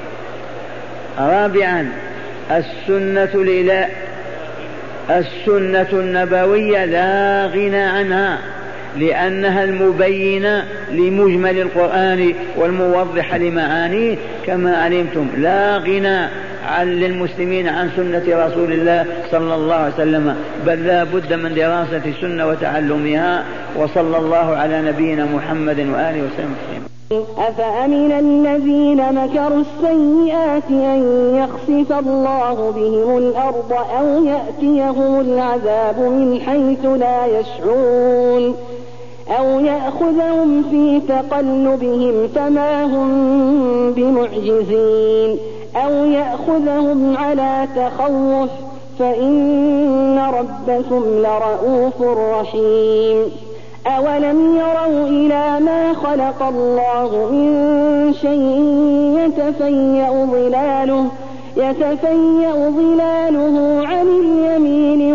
رابعا السنة الإله السنة النبوية لا غنى عنها، لأنها المبينة لمجمل القرآن والموضحة لمعانيه. كما علمتم لا غنى للمسلمين عن سنة رسول الله صلى الله عليه وسلم، بل لا بد من دراسة السنة وتعلمها. وصلى الله على نبينا محمد وآله وسلم. أفأمن الذين مكروا السيئات أن يخسف الله بهم الأرض أو يأتيهم العذاب من حيث لا يشعرون أو يأخذهم في تقلبهم فما هم بمعجزين أو يأخذهم على تخوف فإن ربكم لرؤوف رحيم. أولم يروا إلى ما خلق الله من شيء يتفيأ ظلاله يتفيأ ظلاله عن اليمين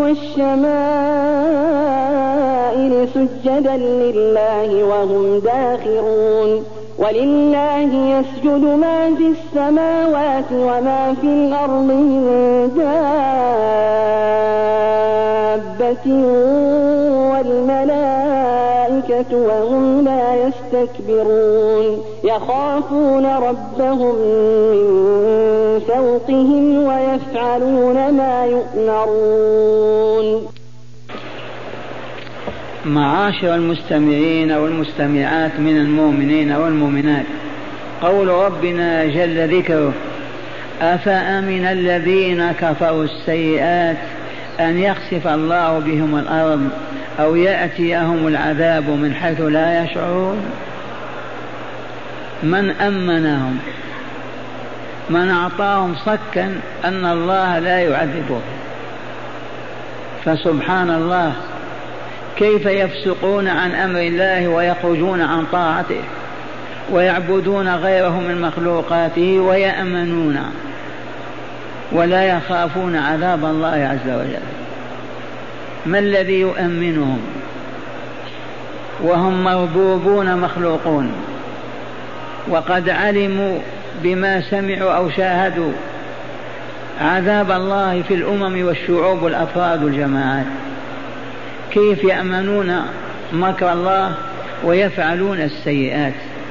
والشمائل سجدا لله وهم داخرون. ولله يسجد ما في السماوات وما في الأرض من دابة والملائكة وهم لا يستكبرون يخافون ربهم من فوقهم ويفعلون ما يؤمرون. معاشر المستمعين والمستمعات من المؤمنين والمؤمنات، قول ربنا جل ذكره: أفأمن الذين كفروا السيئات أن يخسف الله بهم الأرض أو يأتيهم العذاب من حيث لا يشعرون. من أمنهم؟ من أعطاهم صكا أن الله لا يعذبهم. فسبحان الله، كيف يفسقون عن أمر الله ويخرجون عن طاعته ويعبدون غيره من مخلوقاته ويأمنون ولا يخافون عذاب الله عز وجل. ما الذي يؤمنهم وهم مربوبون مخلوقون وقد علموا بما سمعوا أو شاهدوا عذاب الله في الأمم والشعوب والأفراد والجماعات؟ كيف يأمنون مكر الله ويفعلون السيئات؟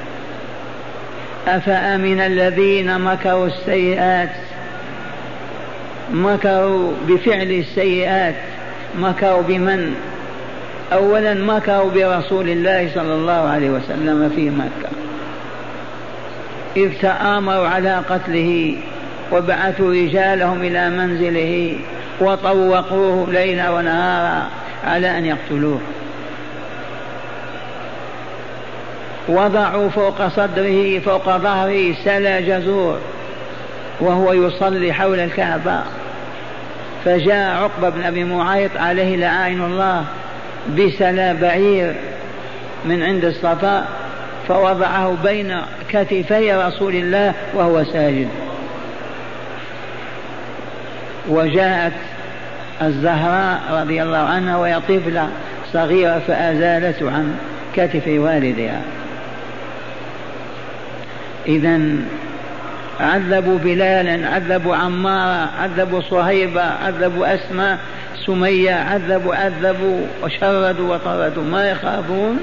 أفأمن الذين مكروا السيئات، مكروا بفعل السيئات. مكروا بمن؟ أولا مكروا برسول الله صلى الله عليه وسلم في مكة، إذ تآمروا على قتله وبعثوا رجالهم إلى منزله وطوقوه ليلا ونهارا على أن يقتلوه. وضعوا فوق صدره فوق ظهره سلا جزور وهو يصلي حول الكعبة، فجاء عقبة بن أبي معيط عليه لعائن الله بسلا بعير من عند الصفا فوضعه بين كتفي رسول الله وهو ساجد. وجاءت الزهراء رضي الله عنها وهي طفلة صغيرة فأزالته عن كتف والدها. إذن عذبوا بلالا، عذبوا عمارة، عذبوا صهيبة، عذبوا أسماء، سمية، عذبوا عذبوا وشردوا وطردوا، ما يخافون.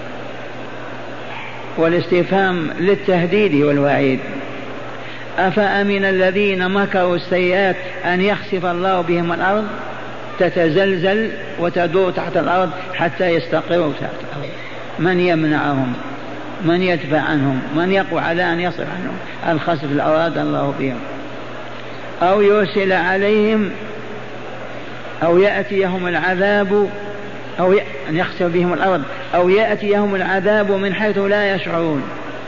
والاستفهام للتهديد والوعيد. أفأمن الذين مكروا السيئات أن يخسف الله بهم الأرض، تتزلزل وتدور تحت الأرض حتى يستقروا تحت الأرض. من يمنعهم؟ من يدفع عنهم؟ من يقوى على أن يصرف عنهم الخسف الذي أراد الله بهم؟ أو يرسل عليهم أو يأتيهم العذاب أو ي... أن يخسف بهم الأرض أو يأتيهم العذاب من حيث لا يشعرون.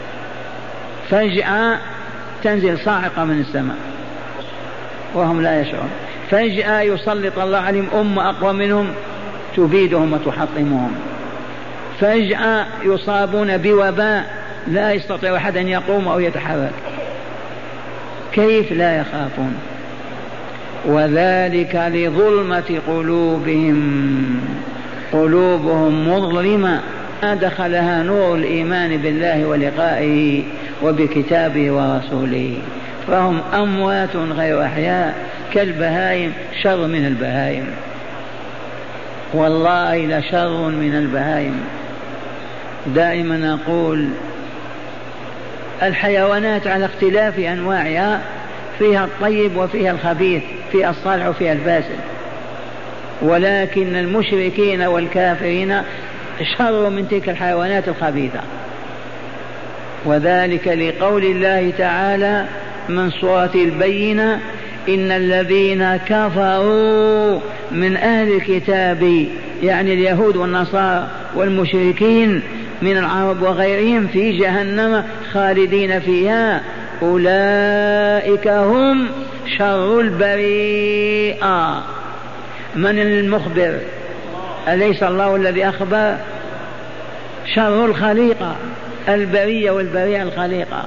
فجأة تنزل صاعقة من السماء وهم لا يشعرون. فجأة يسلط الله عليهم أمة أقوى منهم تبيدهم وتحطمهم. فجأة يصابون بوباء لا يستطيع أحد أن يقوم أو يتحرك. كيف لا يخافون؟ وذلك لظلمة قلوبهم، قلوبهم مظلمة ما دخلها نور الإيمان بالله ولقائه وبكتابه ورسوله، فهم أموات غير أحياء كالبهائم، شر من البهائم، والله لشر من البهائم. دائما نقول الحيوانات على اختلاف أنواعها، فيها الطيب وفيها الخبيث، فيها الصالح وفيها الفاسد، ولكن المشركين والكافرين شر من تلك الحيوانات الخبيثة. وذلك لقول الله تعالى من سورة البينة إن الذين كفروا من أهل الكتاب يعني اليهود والنصارى والمشركين من العرب وغيرهم في جهنم خالدين فيها أولئك هم شر البريئة. من المخبر؟ أليس الله الذي أخبر؟ شر الخليقة، البرية والبريئة الخليقة.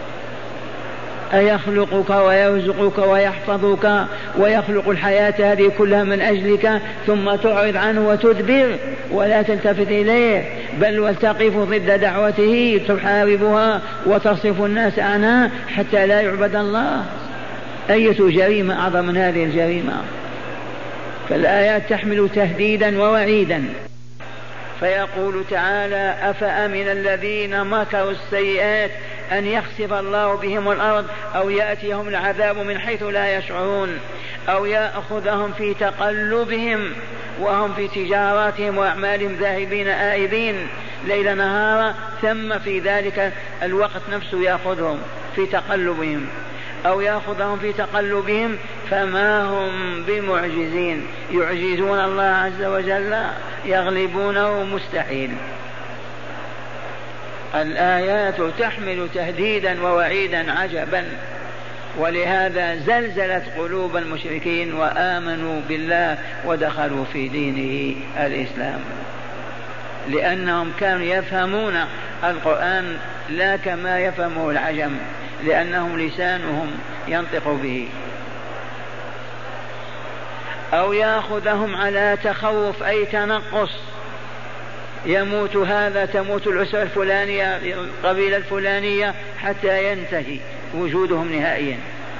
أيخلقك ويرزقك ويحفظك ويخلق الحياة هذه كلها من أجلك، ثم تعرض عنه وتدبر ولا تلتفت إليه، بل وتقف ضد دعوته تحاربها وتصرف الناس عنها حتى لا يعبد الله؟ أية جريمة أعظم من هذه الجريمة؟ فالآيات تحمل تهديدا ووعيدا. فيقول تعالى أفأمن الذين مكروا السيئات أن يخسف الله بهم الأرض أو يأتيهم العذاب من حيث لا يشعرون أو يأخذهم في تقلبهم وهم في تجاراتهم وأعمالهم ذاهبين آئبين ليل نهارا، ثم في ذلك الوقت نفسه يأخذهم في تقلبهم أو يأخذهم في تقلبهم فما هم بمعجزين، يعجزون الله عز وجل، يغلبونه مستحيل. الآيات تحمل تهديدا ووعيدا عجبا، ولهذا زلزلت قلوب المشركين وآمنوا بالله ودخلوا في دينه الإسلام، لأنهم كانوا يفهمون القرآن لا كما يفهمه العجم، لأنهم لسانهم ينطق به. أو يأخذهم على تخوف أي تنقص، يموت هذا تموت الأسرة الفلانية القبيلة الفلانية حتى ينتهي وجودهم نهائيا.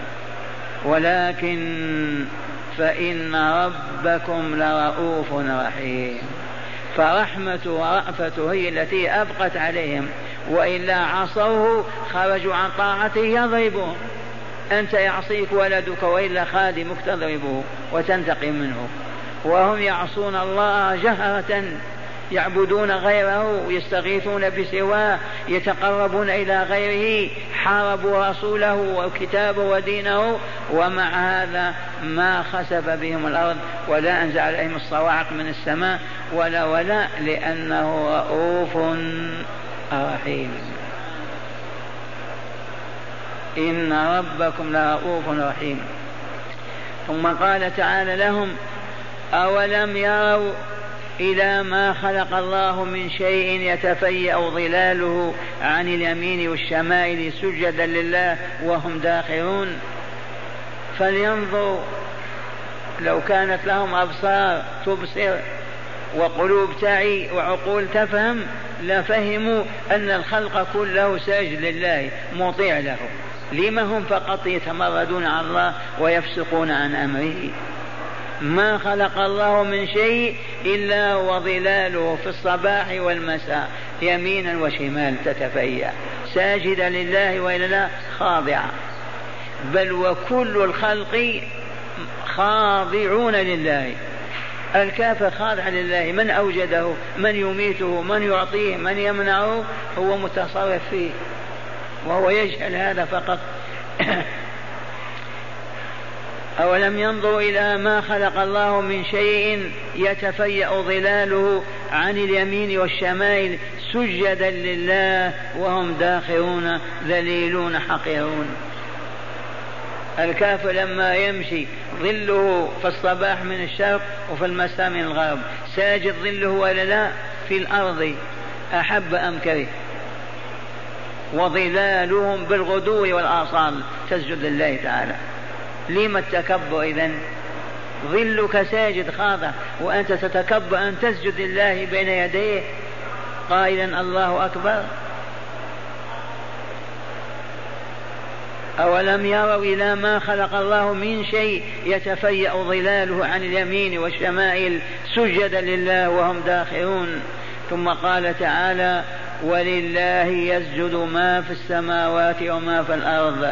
ولكن فإن ربكم لرؤوف رحيم، فرحمته ورأفته هي التي أبقت عليهم، وإلا عصوه خرجوا عن طاعته يضربهم. أنت يعصيك ولدك وإلا خادمك تضربه وتنتقم منه، وهم يعصون الله جهرة، يعبدون غيره ويستغيثون بسواه، يتقربون إلى غيره، حاربوا رسوله وكتابه ودينه، ومع هذا ما خسف بهم الأرض ولا أنزل عليهم الصواعق من السماء ولا ولا لأنه رؤوف رحيم. إن ربكم لرؤوف رحيم. ثم قال تعالى لهم أولم يروا إلى ما خلق الله من شيء يتفيأ ظلاله عن اليمين والشمائل سجدا لله وهم داخرون. فلينظروا، لو كانت لهم أبصار تبصر وقلوب تعي وعقول تفهم لفهموا أن الخلق كله ساجد لله مطيع له. لما هم فقط يتمردون على الله ويفسقون عن أمره؟ ما خلق الله من شيء إلا وظلاله في الصباح والمساء يمينا وشمال تتفيأ ساجدا لله وإلا لا خاضعا، بل وكل الخلق خاضعون لله. الكافر خاضع لله، من أوجده، من يميته، من يعطيه، من يمنعه، هو متصرف فيه وهو يجهل هذا فقط. أولم ينظروا إلى ما خلق الله من شيء يتفيأ ظلاله عن اليمين والشمائل سجدا لله وهم داخرون ذليلون حقيرون. الكافر لما يمشي ظله في الصباح من الشرق وفي المساء من الغرب ساجد ظله ولا لا في الأرض أحب أم كره، وظلالهم بالغدو والآصال تسجد لله تعالى. لما التكبر إذن؟ ظلك ساجد خاضع وأنت تتكبر أن تسجد لله بين يديه قائلا الله أكبر. أولم يروا إلى ما خلق الله من شيء يتفيأ ظلاله عن اليمين والشمائل سجدا لله وهم داخرون. ثم قال تعالى ولله يسجد ما في السماوات وما في الأرض.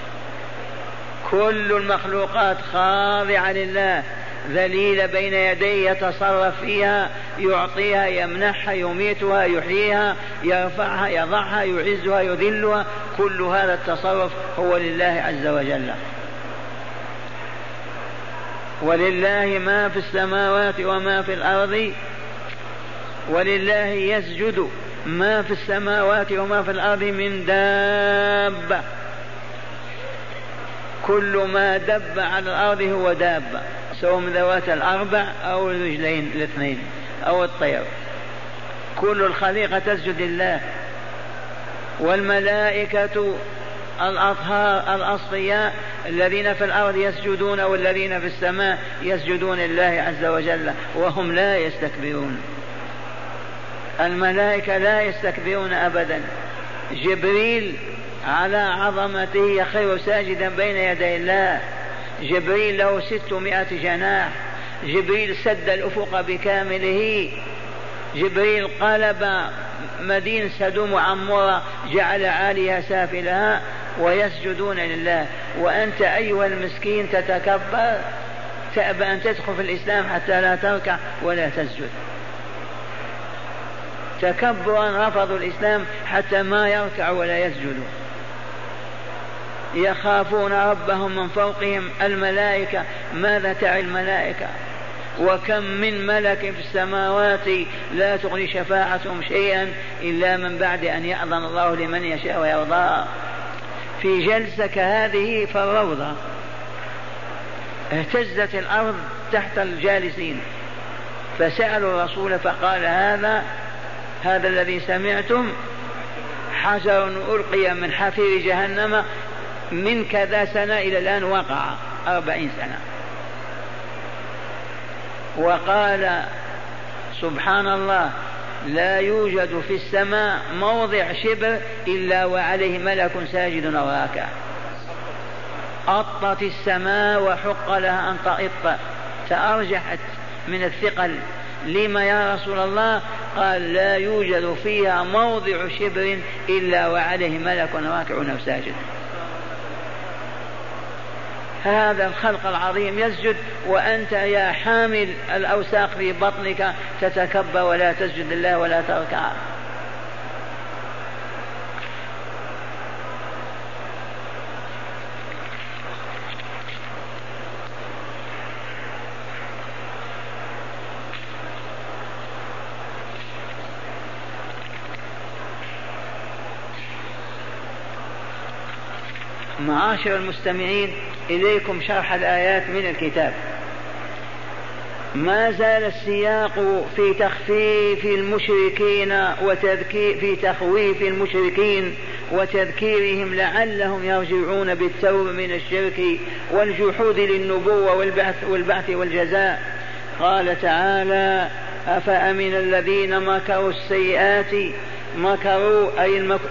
كل المخلوقات خاضعة لله ذليلة بين يديه يتصرف فيها، يعطيها، يمنحها، يميتها، يحييها، يرفعها، يضعها، يعزها، يذلها. كل هذا التصرف هو لله عز وجل. ولله ما في السماوات وما في الأرض. ولله يسجد ما في السماوات وما في الأرض من دابة. كل ما دب على الأرض هو دابة، سواء من ذوات الأربع أو الرجلين الاثنين أو الطير. كل الخليقة تسجد لله. والملائكة الأطهار الأصفياء الذين في الأرض يسجدون والذين في السماء يسجدون لله عز وجل وهم لا يستكبرون. الملائكة لا يستكبرون أبدا. جبريل على عظمته يخر ساجدا بين يدي الله. جبريل له ستمائة جناح. جبريل سد الأفق بكامله. جبريل قلب مدينة سدوم وعمورة جعل عاليها سافلها ويسجدون لله. وأنت أيها المسكين تتكبر تأبى أن تدخل في الإسلام حتى لا تركع ولا تسجد. تكبرا رفضوا الإسلام حتى ما يركع ولا يسجدوا. يخافون ربهم من فوقهم. الملائكة ماذا تعي الملائكة؟ وكم من ملك في السماوات لا تغني شفاعتهم شيئا إلا من بعد أن يأذن الله لمن يشاء ويرضى. في جلسة كهذه في الروضة اهتزت الأرض تحت الجالسين فسألوا الرسول فقال هذا هذا الذي سمعتم حجر ألقي من حفير جهنم من كذا سنة إلى الآن وقع أربعين سنة. وقال سبحان الله لا يوجد في السماء موضع شبر إلا وعليه ملك ساجد راكع. أطت السماء وحق لها أن تأط، تأرجحت من الثقل. لما يا رسول الله؟ قال لا يوجد فيها موضع شبر إلا وعليه ملك راكع وساجد. هذا الخلق العظيم يسجد وأنت يا حامل الأوساق في بطنك تتكبر ولا تسجد لله ولا تركع. معاشر المستمعين إليكم شرح الآيات من الكتاب. ما زال السياق في تخفيف المشركين وتذكير في تخويف المشركين وتذكيرهم لعلهم يرجعون بالتوبة من الشرك والجحود للنبوة والبعث والبعث والجزاء. قال تعالى أفأمن الذين مكروا السيئات. مكروا أي المك...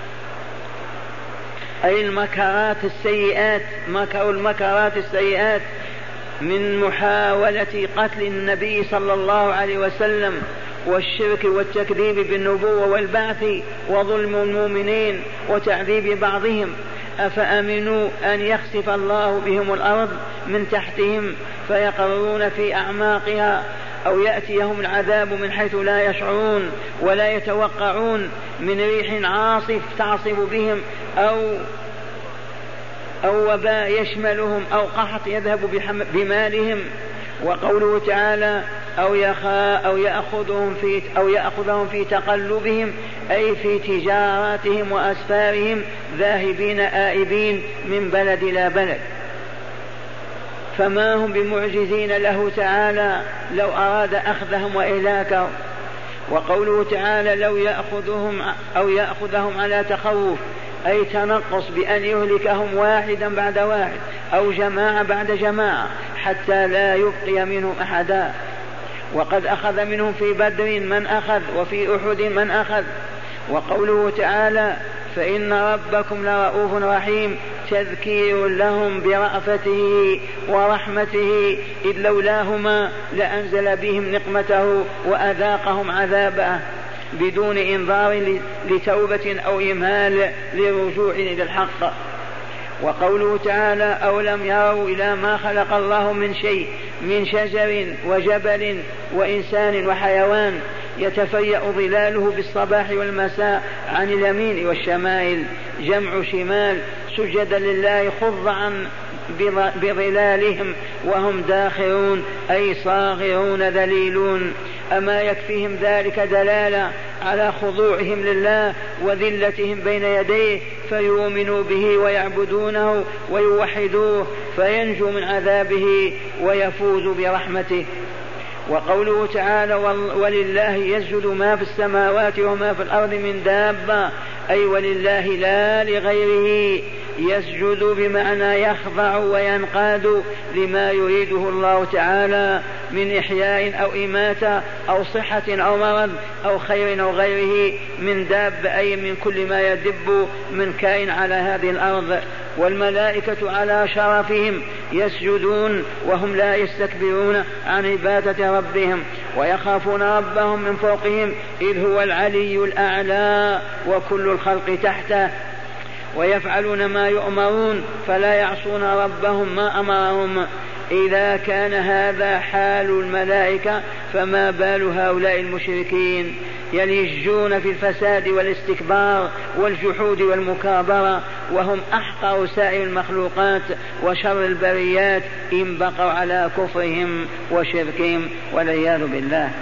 أي المكرات السيئات. مكروا المكرات السيئات من محاولة قتل النبي صلى الله عليه وسلم والشرك والتكذيب بالنبوة والبعث وظلم المؤمنين وتعذيب بعضهم. أفأمنوا أن يخسف الله بهم الأرض من تحتهم فيقررون في أعماقها أو يأتيهم العذاب من حيث لا يشعرون ولا يتوقعون من ريح عاصف تعصف بهم أو أو وباء يشملهم أو قحط يذهب بمالهم. وقوله تعالى أو يخا أو يأخذهم في أو يأخذهم في تقلبهم أي في تجاراتهم وأسفارهم ذاهبين آئبين من بلد إلى بلد فما هم بمعجزين له تعالى لو أراد أخذهم وإهلاكهم. وقوله تعالى لو يأخذهم أو يأخذهم على تخوف أي تنقص بأن يهلكهم واحدا بعد واحد أو جماعة بعد جماعة حتى لا يبقي منهم أحدا. وقد أخذ منهم في بدر من أخذ وفي أحد من أخذ. وقوله تعالى فإن ربكم لرؤوف رحيم تذكير لهم برأفته ورحمته إذ لولاهما لأنزل بهم نقمته وأذاقهم عذابه بدون إنذار لتوبة أو إمهال لرجوع إلى الحق. وقوله تعالى أولم يروا إلى ما خلق الله من شيء من شجر وجبل وإنسان وحيوان يتفيأ ظلاله بالصباح والمساء عن اليمين والشمائل جمع شمال سجدا لله خضعا بظلالهم وهم داخرون أي صاغرون ذليلون. أما يكفيهم ذلك دلالة على خضوعهم لله وذلتهم بين يديه فيؤمنوا به ويعبدونه ويوحدوه فينجو من عذابه ويفوز برحمته. وقوله تعالى ولله يسجد ما في السماوات وما في الأرض من دابة أي ولله لا لغيره. يسجد بمعنى يخضع وينقاد لما يريده الله تعالى من إحياء أو إماتة أو صحة أو مرض أو خير أو غيره من داب أي من كل ما يدب من كائن على هذه الأرض. والملائكة على شرفهم يسجدون وهم لا يستكبرون عن عبادة ربهم ويخافون ربهم من فوقهم إذ هو العلي الأعلى وكل الخلق تحته ويفعلون ما يؤمرون فلا يعصون ربهم ما أمرهم. إذا كان هذا حال الملائكة فما بال هؤلاء المشركين يلجون في الفساد والاستكبار والجحود والمكابرة وهم أحقر سائر المخلوقات وشر البريات إن بقوا على كفرهم وشركهم والعياذ بالله.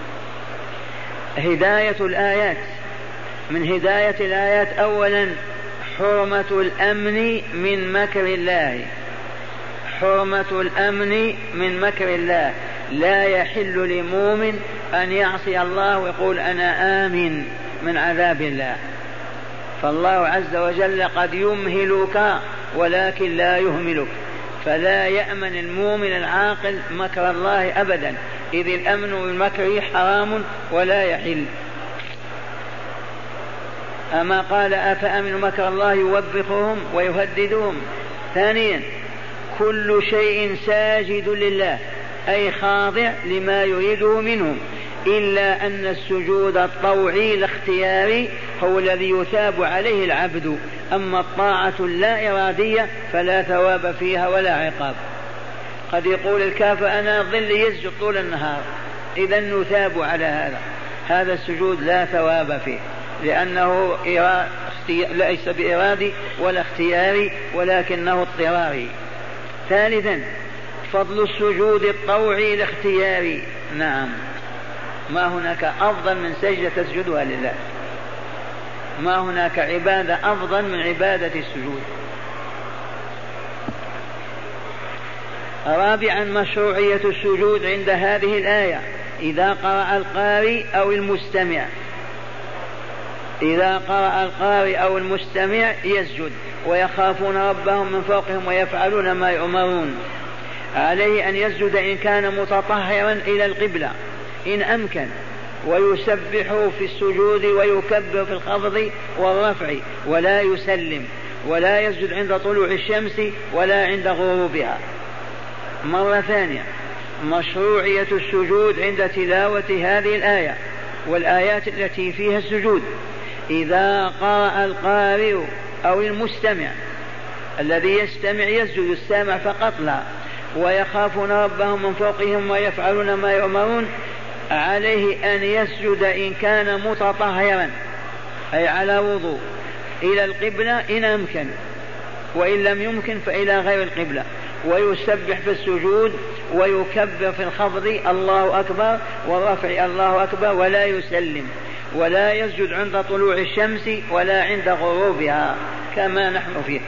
هداية الآيات. من هداية الآيات أولا حرمة الأمن من مكر الله. حرمة الأمن من مكر الله. لا يحل لمؤمن أن يعصي الله ويقول أنا آمن من عذاب الله. فالله عز وجل قد يمهلك ولكن لا يهملك. فلا يأمن المؤمن العاقل مكر الله أبدا إذ الأمن بالمكر حرام ولا يحل. أما قال أفأمن مكر الله يوبخهم ويهددهم. ثانيا كل شيء ساجد لله أي خاضع لما يريده منهم إلا أن السجود الطوعي الاختياري هو الذي يثاب عليه العبد. أما الطاعة اللا إرادية فلا ثواب فيها ولا عقاب. قد يقول الكافر أنا ظل يسجد طول النهار إذا نثاب على هذا. هذا السجود لا ثواب فيه لأنه ليس بإرادي ولا اختياري ولكنه اضطراري. ثالثا فضل السجود الطوعي الاختياري. نعم ما هناك أفضل من سجدة تسجدها لله. ما هناك عبادة أفضل من عبادة السجود. رابعا مشروعية السجود عند هذه الآية إذا قرأ القارئ أو المستمع. إذا قرأ القارئ أو المستمع يسجد ويخافون ربهم من فوقهم ويفعلون ما يؤمرون. عليه أن يسجد إن كان متطهرا إلى القبلة إن أمكن ويسبح في السجود ويكبر في الخفض والرفع ولا يسلم ولا يسجد عند طلوع الشمس ولا عند غروبها. مرة ثانية مشروعية السجود عند تلاوة هذه الآية والآيات التي فيها السجود. إذا قرأ القارئ أو المستمع الذي يستمع يسجد السامع فقط لا ويخافون ربهم من فوقهم ويفعلون ما يؤمرون. عليه أن يسجد إن كان متطهرا أي على وضوء إلى القبلة إن أمكن وإن لم يمكن فإلى غير القبلة ويسبح في السجود ويكبر في الخفض الله أكبر والرفع الله أكبر ولا يسلم ولا يسجد عند طلوع الشمس ولا عند غروبها كما نحن فيه.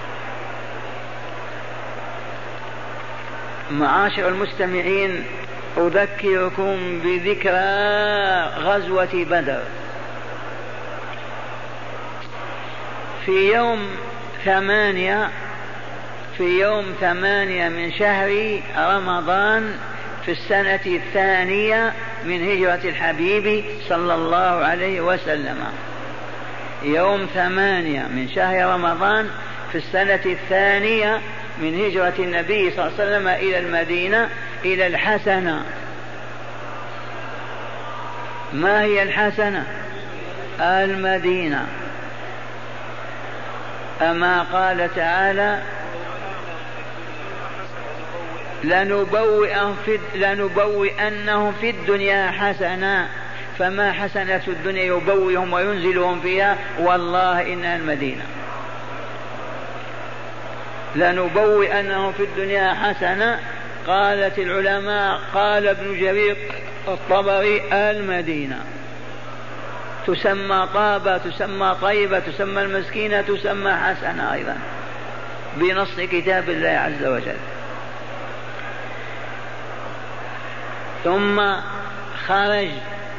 معاشر المستمعين أذكركم بذكرى غزوة بدر. في يوم ثمانية في يوم ثمانية من شهر رمضان في السنة الثانية من هجرة الحبيب صلى الله عليه وسلم. يوم ثمانية من شهر رمضان في السنة الثانية من هجرة النبي صلى الله عليه وسلم إلى المدينة إلى الحسنة. ما هي الحسنة؟ المدينة. أما قال تعالى لنبوئنهم في, لنبوئنهم في الدنيا حسنة، فما حسنة الدنيا يبوئهم وينزلهم فيها؟ والله إنها المدينة. لنبوئنهم في الدنيا حسنة. قالت العلماء قال ابن جرير الطبري المدينة تسمى طابة، تسمى طيبة، تسمى المسكينة، تسمى حسنة أيضا بنص كتاب الله عز وجل. ثم خرج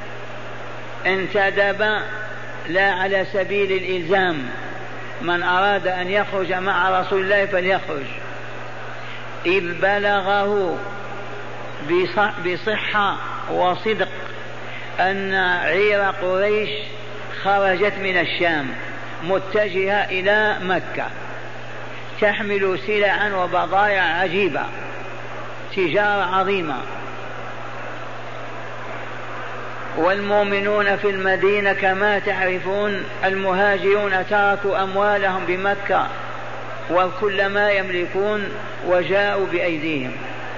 انتدب لا على سبيل الإلزام، من أراد أن يخرج مع رسول الله فليخرج، إذ بلغه بصحة وصدق أن عير قريش خرجت من الشام متجهة إلى مكة تحمل سلعا وبضائع عجيبة، تجارة عظيمة، والمؤمنون في المدينة كما تعرفون المهاجرون تركوا أموالهم بمكة وكل ما يملكون وجاءوا بأيديهم.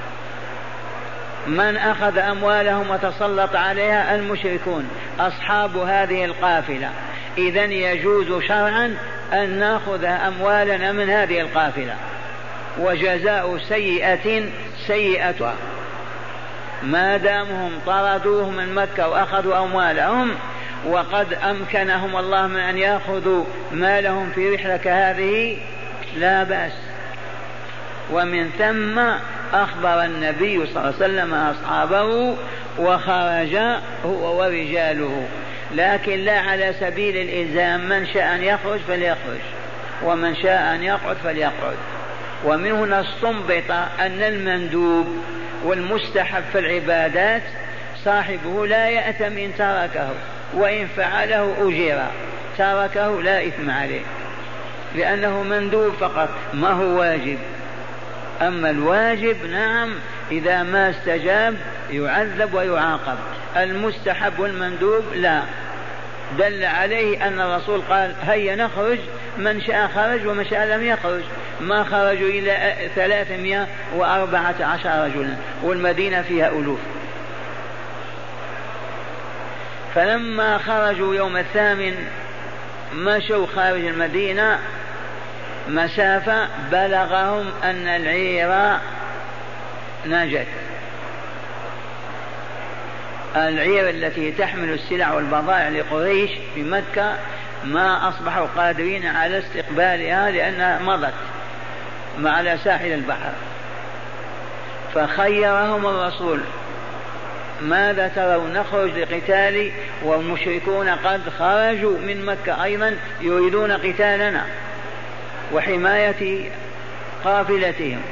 من أخذ أموالهم وتسلط عليها؟ المشركون أصحاب هذه القافلة. إذن يجوز شرعا أن نأخذ أموالنا من هذه القافلة، وجزاء سيئة سيئتها، ما دامهم طردوهم من مكة وأخذوا أموالهم وقد أمكنهم الله من أن يأخذوا مالهم في رحلة كهذه لا بأس. ومن ثم أخبر النبي صلى الله عليه وسلم أصحابه وخرج هو ورجاله، لكن لا على سبيل الإلزام، من شاء أن يخرج فليخرج ومن شاء أن يقعد فليقعد. ومن هنا استنبط أن المندوب والمستحب في العبادات صاحبه لا يأثم إن تركه، وإن فعله أجر، تركه لا إثم عليه لأنه مندوب فقط ما هو واجب. أما الواجب نعم إذا ما استجاب يعذب ويعاقب، المستحب والمندوب لا. دل عليه أن الرسول قال هيا نخرج، من شاء خرج ومن شاء لم يخرج، ما خرجوا إلى ثلاثمائة وأربعة عشر رجلا والمدينة فيها ألوف. فلما خرجوا يوم الثامن مشوا خارج المدينة مسافة بلغهم أن العير نجت، العير التي تحمل السلع والبضائع لقريش في مكة ما أصبحوا قادرين على استقبالها لأنها مضت على ساحل البحر. فخيرهم الرسول ماذا ترون؟ نخرج لقتال والمشركون قد خرجوا من مكة أيضا يريدون قتالنا وحماية قافلتهم.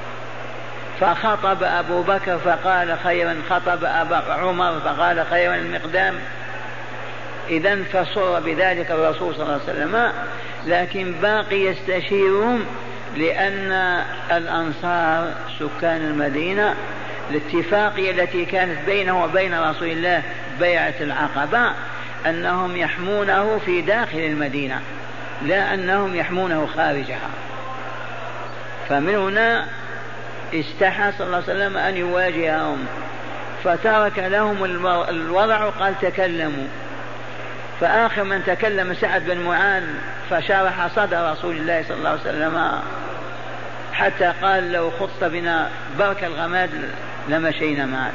فخطب أبو بكر فقال خيرا، خطب أبا عمر فقال خيرا المقدام. إذن فسر بذلك الرسول صلى الله عليه وسلم، لكن باقي يستشيرهم لأن الأنصار سكان المدينة الاتفاقية التي كانت بينه وبين رسول الله بيعة العقبة أنهم يحمونه في داخل المدينة لا أنهم يحمونه خارجها. فمن هنا استحى صلى الله عليه وسلم أن يواجههم، فترك لهم الوضع وقال تكلموا. فآخر من تكلم سعد بن معاذ فشرح صدر رسول الله صلى الله عليه وسلم حتى قال لو خطت بنا برك الغماد لمشينا معك.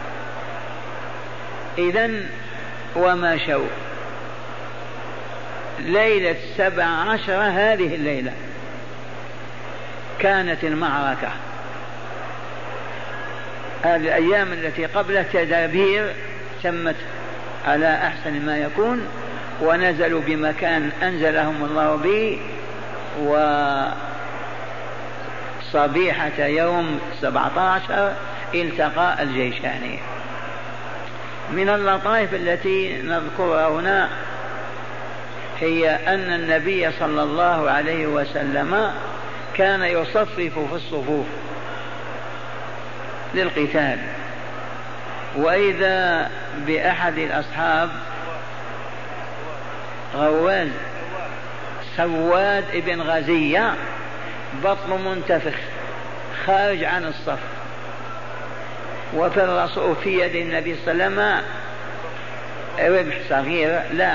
إذن ومشوا ليلة سبع عشر هذه الليلة كانت المعركة. هذه الأيام التي قبل التدابير تمت على أحسن ما يكون، ونزلوا بمكان أنزلهم الله به صبيحة يوم سبعة عشر التقى الجيشان. من اللطائف التي نذكرها هنا هي أن النبي صلى الله عليه وسلم كان يصفف في الصفوف للقتال، وإذا بأحد الأصحاب غواز سواد ابن غزية بطن منتفخ خارج عن الصف، وفي الرسول في يد النبي صلى الله عليه وسلم رمح صغير لا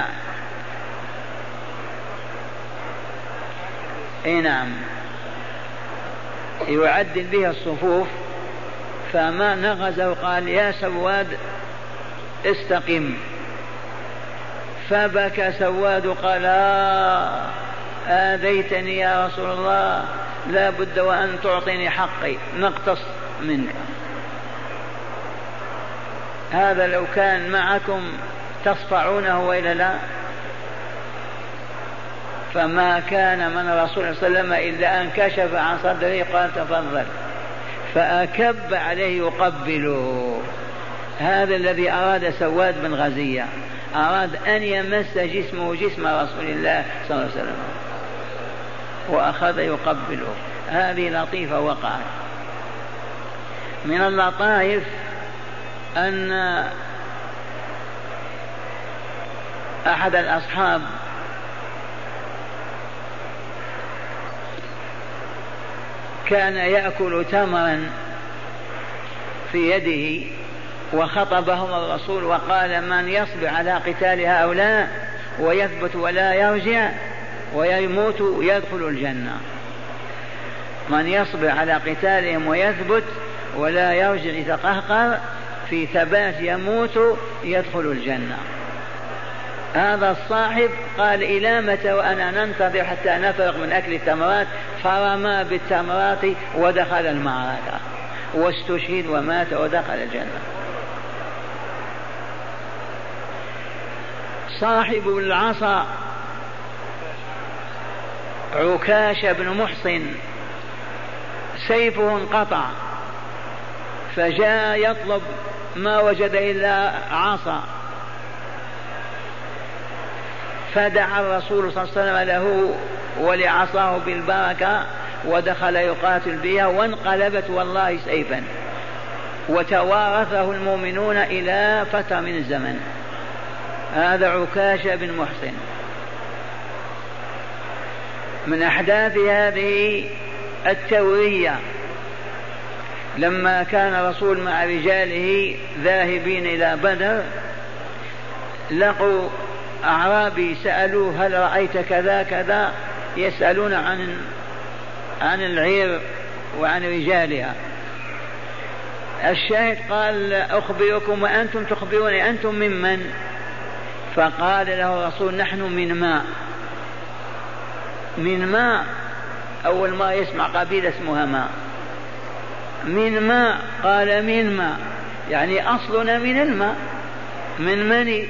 اي نعم يعدل بها الصفوف، فما نغزه وقال يا سواد استقم، فبكى سواد قال آذيتني يا رسول الله، لا بد وأن تعطيني حقي نقتص منك. هذا لو كان معكم تصفعونه وإلا لا؟ فما كان من الرسول صلى الله عليه وسلم إلا أن كشف عن صدره قال تفضل، فأكب عليه يقبله. هذا الذي أراد سواد بن غزية، أراد أن يمس جسمه جسم رسول الله صلى الله عليه وسلم وأخذ يقبله. هذه لطيفة وقعت. من اللطائف أن أحد الأصحاب كان يأكل تمرا في يده، وخطبهم الرسول وقال من يصبر على قتال هؤلاء ويثبت ولا يرجع ويموت يدخل الجنة. من يصبر على قتالهم ويثبت ولا يرجع يتقهقر في ثبات يموت يدخل الجنة. هذا الصاحب قال إلى متى وأنا ننتظر حتى نفرق من أكل التمرات؟ فرمى بالتمرات ودخل المعركة واستشهد ومات ودخل الجنة. صاحب العصا عكاش بن محصن سيفه انقطع، فجاء يطلب ما وجد إلا عصا، فدعا الرسول صلى الله عليه وسلم له ولعصاه بالبركة، ودخل يقاتل بها وانقلبت والله سيفا، وتوارثه المؤمنون إلى فترة من الزمن. هذا عكاش بن محصن. من أحداث هذه التورية لما كان الرسول مع رجاله ذاهبين إلى بدر، لقوا أعرابي سألوه هل رأيت كذا كذا، يسألون عن عن العير وعن رجالها. الشاهد قال أخبركم وأنتم تخبروني، أنتم ممن؟ فقال له الرسول نحن من ماء. من ماء، أول ما يسمع قبيلة اسمها ماء. من ماء، قال من ماء يعني أصلنا من الماء. من مني؟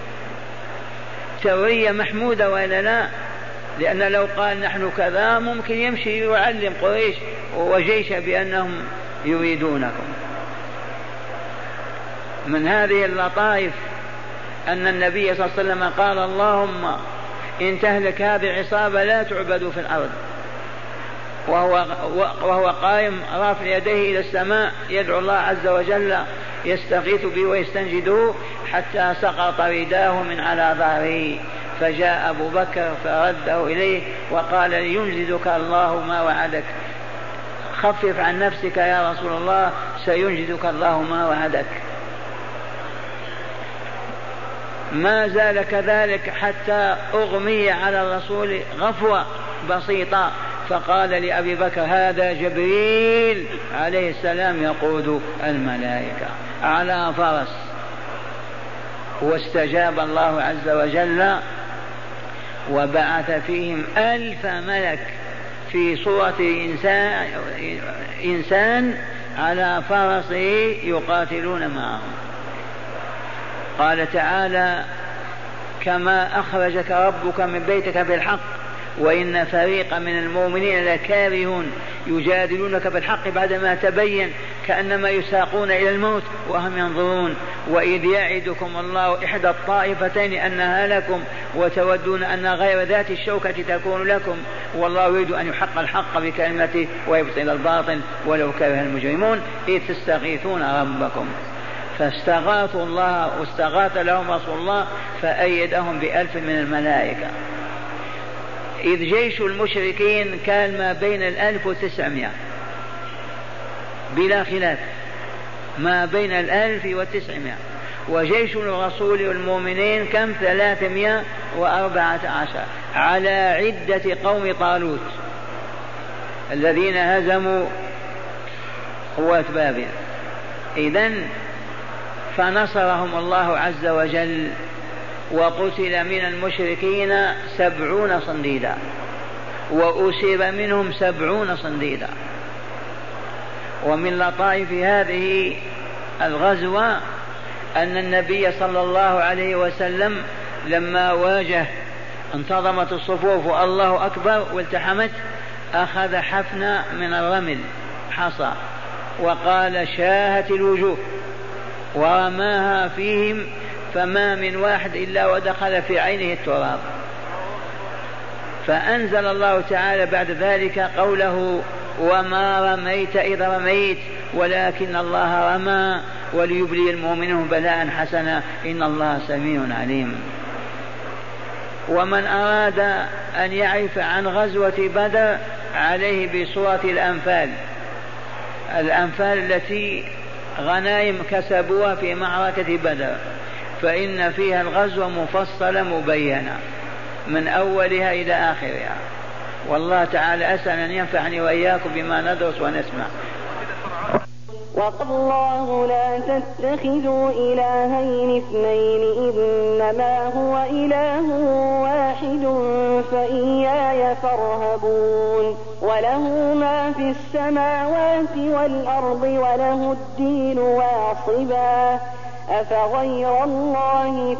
تورية محمودة ولا لا؟ لأن لو قال نحن كذا ممكن يمشي يعلم قريش وجيش بأنهم يريدونكم. من هذه اللطائف أن النبي صلى الله عليه وسلم قال اللهم إن تهلك هذه العصابة لا تعبدوا في الأرض، وهو, وهو قائم رافع يديه إلى السماء يدعو الله عز وجل يستغيث به ويستنجده حتى سقط رداه من على ظهره، فجاء أبو بكر فرده إليه وقال ينجزك الله ما وعدك، خفف عن نفسك يا رسول الله سينجزك الله ما وعدك. ما زال كذلك حتى أغمي على الرسول غفوة بسيطة، فقال لأبي بكر هذا جبريل عليه السلام يقود الملائكة على فرس. واستجاب الله عز وجل وبعث فيهم ألف ملك في صورة إنسان, إنسان على فرسه يقاتلون معهم. قال تعالى كما أخرجك ربك من بيتك بالحق وإن فريقا من المؤمنين لكارهون يجادلونك بالحق بعدما تبين كأنما يساقون إلى الموت وهم ينظرون. وإذ يعدكم الله إحدى الطائفتين أنها لكم وتودون أن غير ذات الشوكة تكون لكم والله يريد أن يحق الحق بكلمته ويبطل الباطل ولو كره المجرمون. إذ تستغيثون ربكم فاستغاثوا الله واستغاث لهم رسول الله فأيدهم بألف من الملائكة. إذ جيش المشركين كان ما بين الألف وتسعمائة بلا خلاف، ما بين الألف والتسعمائة، وجيش الرسول والمؤمنين كم ثلاثمائة وأربعة عشر على عدة قوم طالوت الذين هزموا قوات بابل. إذن فنصرهم الله عز وجل وقتل من المشركين سبعون صنديدا وأسر منهم سبعون صنديدا. ومن لطائف هذه الغزوة أن النبي صلى الله عليه وسلم لما واجه انتظمت الصفوف الله أكبر والتحمت أخذ حفنة من الرمل حصى وقال شاهت الوجوه ورماها فيهم فما من واحد إلا ودخل في عينه التراب. فأنزل الله تعالى بعد ذلك قوله وما رميت إذ رميت ولكن الله رمى وليبلي المؤمنون بلاء حسنا إن الله سميع عليم. ومن أراد أن يعرف عن غزوة بدر عليه بسورة الأنفال، الأنفال التي غنائم كسبوها في معركة بدر، فإن فيها الغزوة مفصلة مبينة من أولها إلى آخرها. والله تعالى أسأل أن ينفعني وإياكم بما ندرس ونسمع. وقال الله لا تتخذوا إلهين اثنين إنما هو إله واحد فإياي فارهبون وله ما في السماوات والأرض وله الدين واصبا أفغير الله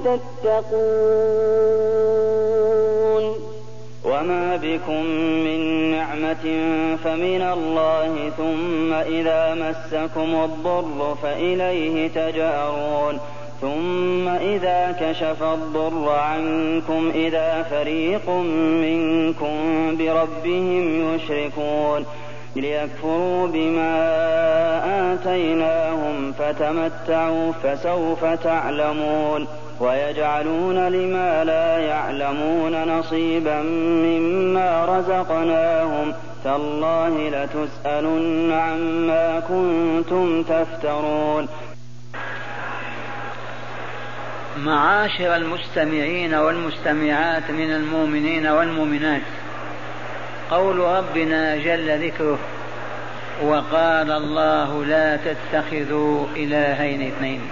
تتقون. وما بكم من نعمة فمن الله ثم إذا مسكم الضر فإليه تجأرون ثم إذا كشف الضر عنكم إذا فريق منكم بربهم يشركون ليكفروا بما آتيناهم فتمتعوا فسوف تعلمون ويجعلون لما لا يعلمون نصيبا مما رزقناهم تالله لتسألن عما كنتم تفترون. معاشر المستمعين والمستمعات من المؤمنين والمؤمنات، قول ربنا جل ذكره وقال الله لا تتخذوا إلهين اثنين.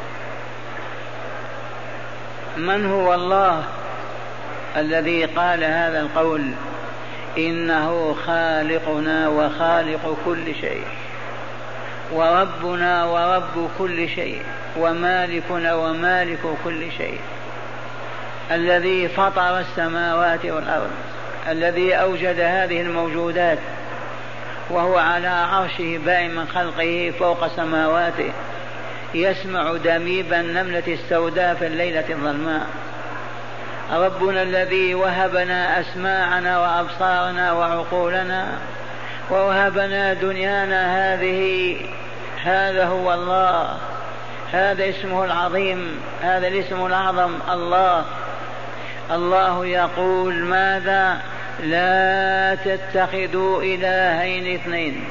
من هو الله الذي قال هذا القول؟ إنه خالقنا وخالق كل شيء وربنا ورب كل شيء ومالكنا ومالك كل شيء، الذي فطر السماوات والأرض، الذي أوجد هذه الموجودات وهو على عرشه بائن من خلقه فوق سماواته، يسمع دميب النملة السوداء في الليلة الظلماء. ربنا الذي وهبنا أسماعنا وأبصارنا وعقولنا ووهبنا دنيانا هذه، هذا هو الله، هذا اسمه العظيم، هذا الاسم الأعظم الله. الله يقول ماذا؟ لا تتخذوا إلهين اثنين،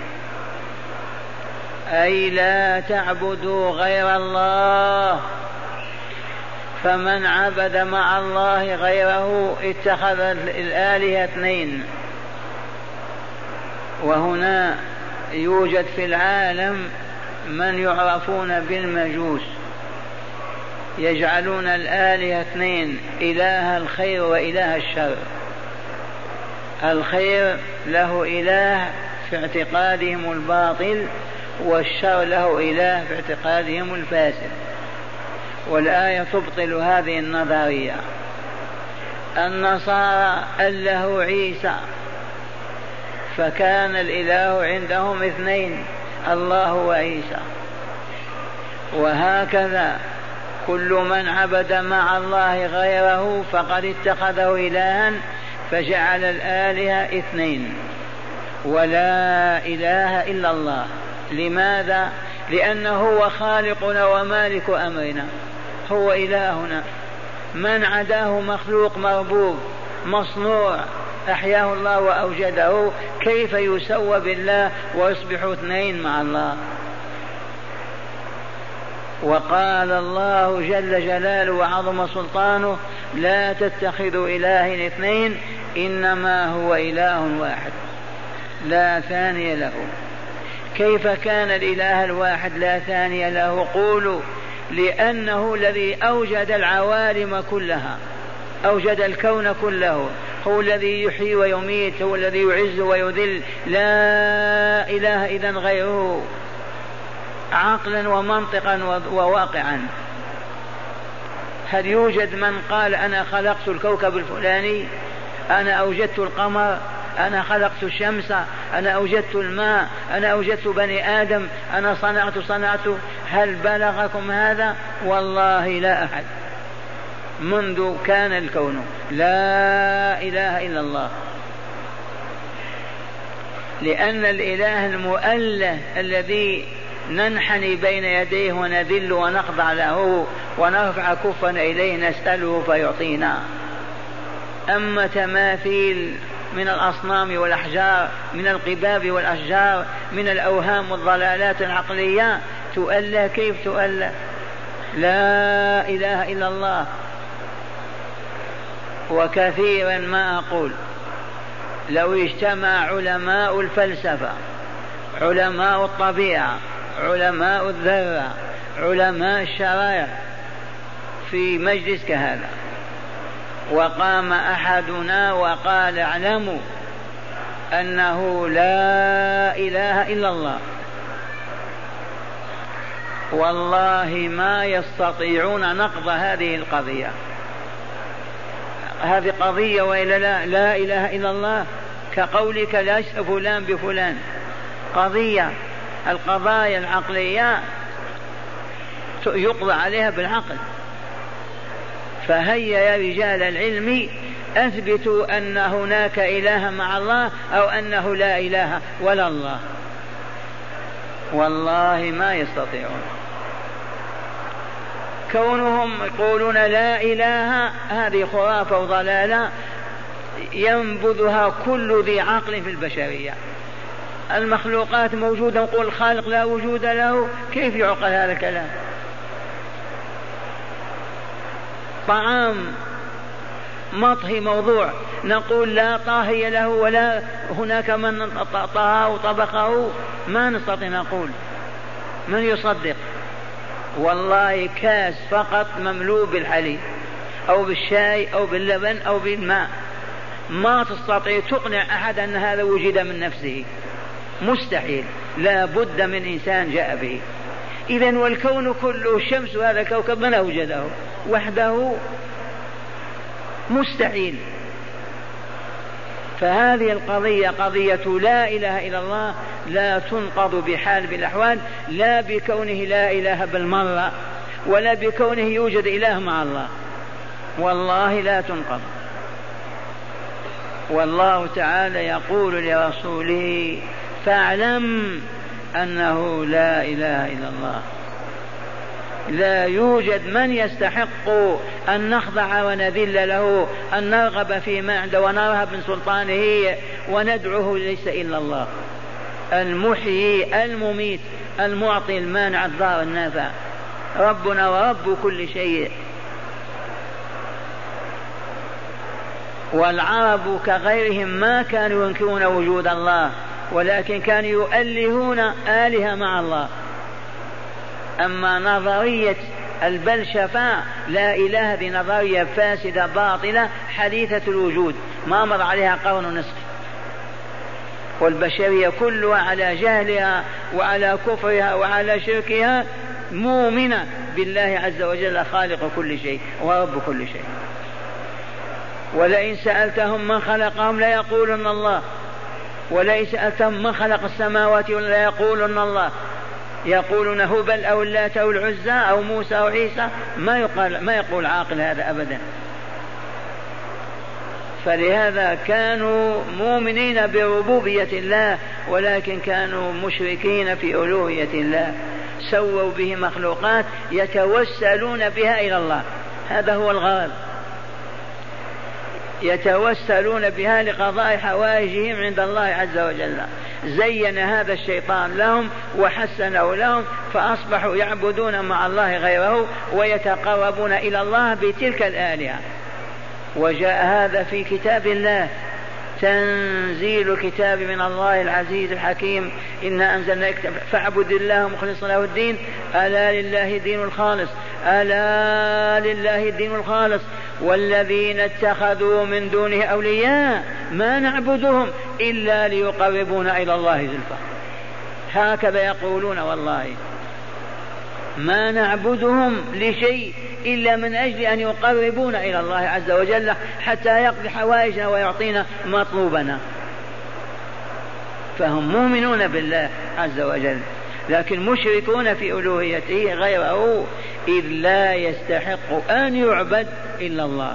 أي لا تعبدوا غير الله، فمن عبد مع الله غيره اتخذ الآلهة اثنين. وهنا يوجد في العالم من يعرفون بالمجوس، يجعلون الآلهة اثنين، إله الخير وإله الشر. الخير له إله في اعتقادهم الباطل، والشر له إله في اعتقادهم الفاسد. والآية تبطل هذه النظرية. النصارى أله عيسى، فكان الإله عندهم اثنين، الله وعيسى. وهكذا كل من عبد مع الله غيره فقد اتخذه إلها، فجعل الآلهة اثنين، ولا إله إلا الله. لماذا؟ لأنه هو خالقنا ومالك أمرنا، هو إلهنا. من عداه مخلوق مربوب مصنوع أحياه الله وأوجده، كيف يسوى بالله ويصبح اثنين مع الله؟ وقال الله جل جلاله وعظم سلطانه: لا تتخذوا إلهين اثنين إنما هو إله واحد لا ثاني له. كيف كان الإله الواحد لا ثاني له؟ قولوا: لأنه الذي أوجد العوالم كلها، أوجد الكون كله، هو الذي يحيي ويميت، هو الذي يعز ويذل، لا إله إذن غيره عقلا ومنطقا وواقعا. هل يوجد من قال أنا خلقت الكوكب الفلاني، أنا أوجدت القمر، أنا خلقت الشمس، أنا أوجدت الماء، أنا أوجدت بني آدم، أنا صنعت صنعت؟ هل بلغكم هذا؟ والله لا أحد منذ كان الكون. لا إله إلا الله. لأن الإله المؤله الذي ننحني بين يديه ونذل ونخضع له ونرفع كفنا إليه نسأله فيعطينا. أما تماثيل من الأصنام والأحجار، من القباب والأشجار، من الأوهام والضلالات العقلية، تؤله كيف تؤله؟ لا إله إلا الله. وكثيرا ما أقول لو اجتمع علماء الفلسفة، علماء الطبيعة، علماء الذرة، علماء الشرائع في مجلس كهذا، وقام أحدنا وقال: اعلموا أنه لا إله إلا الله، والله ما يستطيعون نقض هذه القضية. هذه قضية وإلا لا؟ لا إله إلا الله كقولك لا فلان بفلان، قضية. القضايا العقلية يقضى عليها بالعقل. فهيا يا رجال العلم أثبتوا أن هناك إله مع الله، أو أنه لا إله ولا الله. والله ما يستطيعون. كونهم يقولون لا إله هذه خرافة وضلالة ينبذها كل ذي عقل في البشرية. المخلوقات موجودة، نقول الخالق لا وجود له، كيف يعقل هذا الكلام؟ طعام مطهي موضوع، نقول لا طاهي له ولا هناك من طهاه وطبخه، ما نستطيع نقول. من يصدق؟ والله كاس فقط مملوء بالحليب أو بالشاي أو باللبن أو بالماء، ما تستطيع تقنع أحد أن هذا وجد من نفسه، مستحيل، لا بد من إنسان جاء به. إذن والكون كله، الشمس هذا الكوكب من أوجده وحده؟ مستحيل. فهذه القضية قضية لا إله إلا الله لا تنقض بحال بالأحوال، لا بكونه لا إله بالمرة، ولا بكونه يوجد إله مع الله، والله لا تنقض. والله تعالى يقول لرسوله: فاعلم أنه لا إله إلا الله. لا يوجد من يستحق أن نخضع ونذل له، أن نرغب فيما عنده ونرهب من سلطانه وندعوه، ليس إلا الله المحيي المميت المعطي المانع الضار النافع، ربنا ورب كل شيء. والعرب كغيرهم ما كانوا ينكرون وجود الله، ولكن كانوا يؤلهون آلهة مع الله. أما نظرية البلشفاء لا إله، هذه نظرية فاسدة باطلة حديثة الوجود، ما مر عليها قرن نصف، والبشرية كلها على جهلها وعلى كفرها وعلى شركها مؤمنة بالله عز وجل خالق كل شيء ورب كل شيء. ولئن سألتهم من خلقهم ليقولن الله، ولئن سألتهم من خلق السماوات ليقولن الله. يقولون هبل أو اللات أو العزى أو موسى أو عيسى، ما يقال ما يقول عاقل هذا أبدا. فلهذا كانوا مؤمنين بربوبية الله، ولكن كانوا مشركين في ألوهية الله، سووا به مخلوقات يتوسلون بها إلى الله. هذا هو الغرض، يتوسلون بها لقضاء حوائجهم عند الله عز وجل. زين هذا الشيطان لهم وحسنه لهم، فأصبحوا يعبدون مع الله غيره ويتقربون إلى الله بتلك الآلهة. وجاء هذا في كتاب الله، تنزيل كتاب من الله العزيز الحكيم. إنا أنزلنا كتاب فاعبد الله مخلصا له الدين، ألا لله الدين الخالص، ألا لله الدين الخالص، والذين اتخذوا من دونه أولياء ما نعبدهم إلا ليقربونا إلى الله زلفى. هكذا يقولون والله، ما نعبدهم لشيء إلا من أجل أن يقربونا إلى الله عز وجل حتى يقضي حوائجنا ويعطينا مطلوبنا. فهم مؤمنون بالله عز وجل، لكن مشركون في ألوهيته غيره، إذ لا يستحق أن يعبد إلا الله.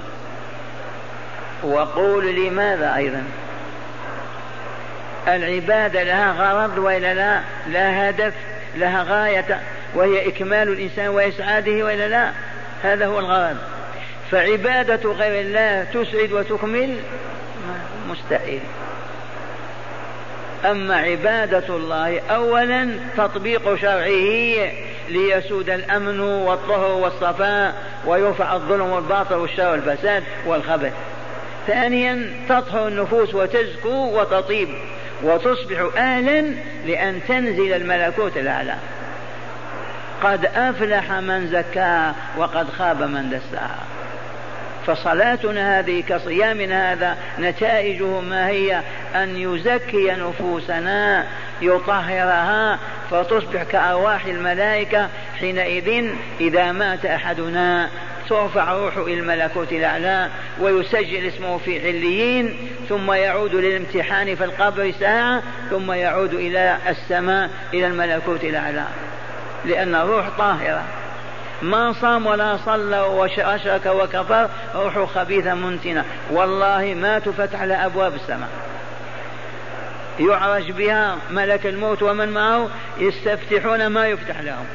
وقول لماذا أيضا؟ العبادة لها غرض وإلا لا؟ لها هدف، لها غاية، وهي إكمال الإنسان وإسعاده وإلا لا؟ هذا هو الغرض. فعبادة غير الله تسعد وتكمل؟ مستحيل. أما عبادة الله أولا تطبيق شرعه ليسود الأمن والطهر والصفاء ويرفع الظلم والباطل والشر والفساد والخبث. ثانيا تطهر النفوس وتزكو وتطيب وتصبح أهلا لأن تنزل الملكوت الأعلى. قد أفلح من زكاها وقد خاب من دساها. فصلاتنا هذه كصيامنا هذا نتائجه ما هي؟ أن يزكي نفوسنا، يطهرها فتصبح كأرواح الملائكة. حينئذ إذا مات أحدنا ترفع روحه إلى الملكوت الأعلى ويسجل اسمه في عليين، ثم يعود للامتحان في القبر ساعة، ثم يعود إلى السماء إلى الملكوت الأعلى، لأن الروح طاهرة. ما صام ولا صلى وأشرك وكفر روح خبيثة منتنة، والله ما تفتح لأبواب السماء، يعرج بها ملك الموت ومن معه يستفتحون ما يفتح لهم.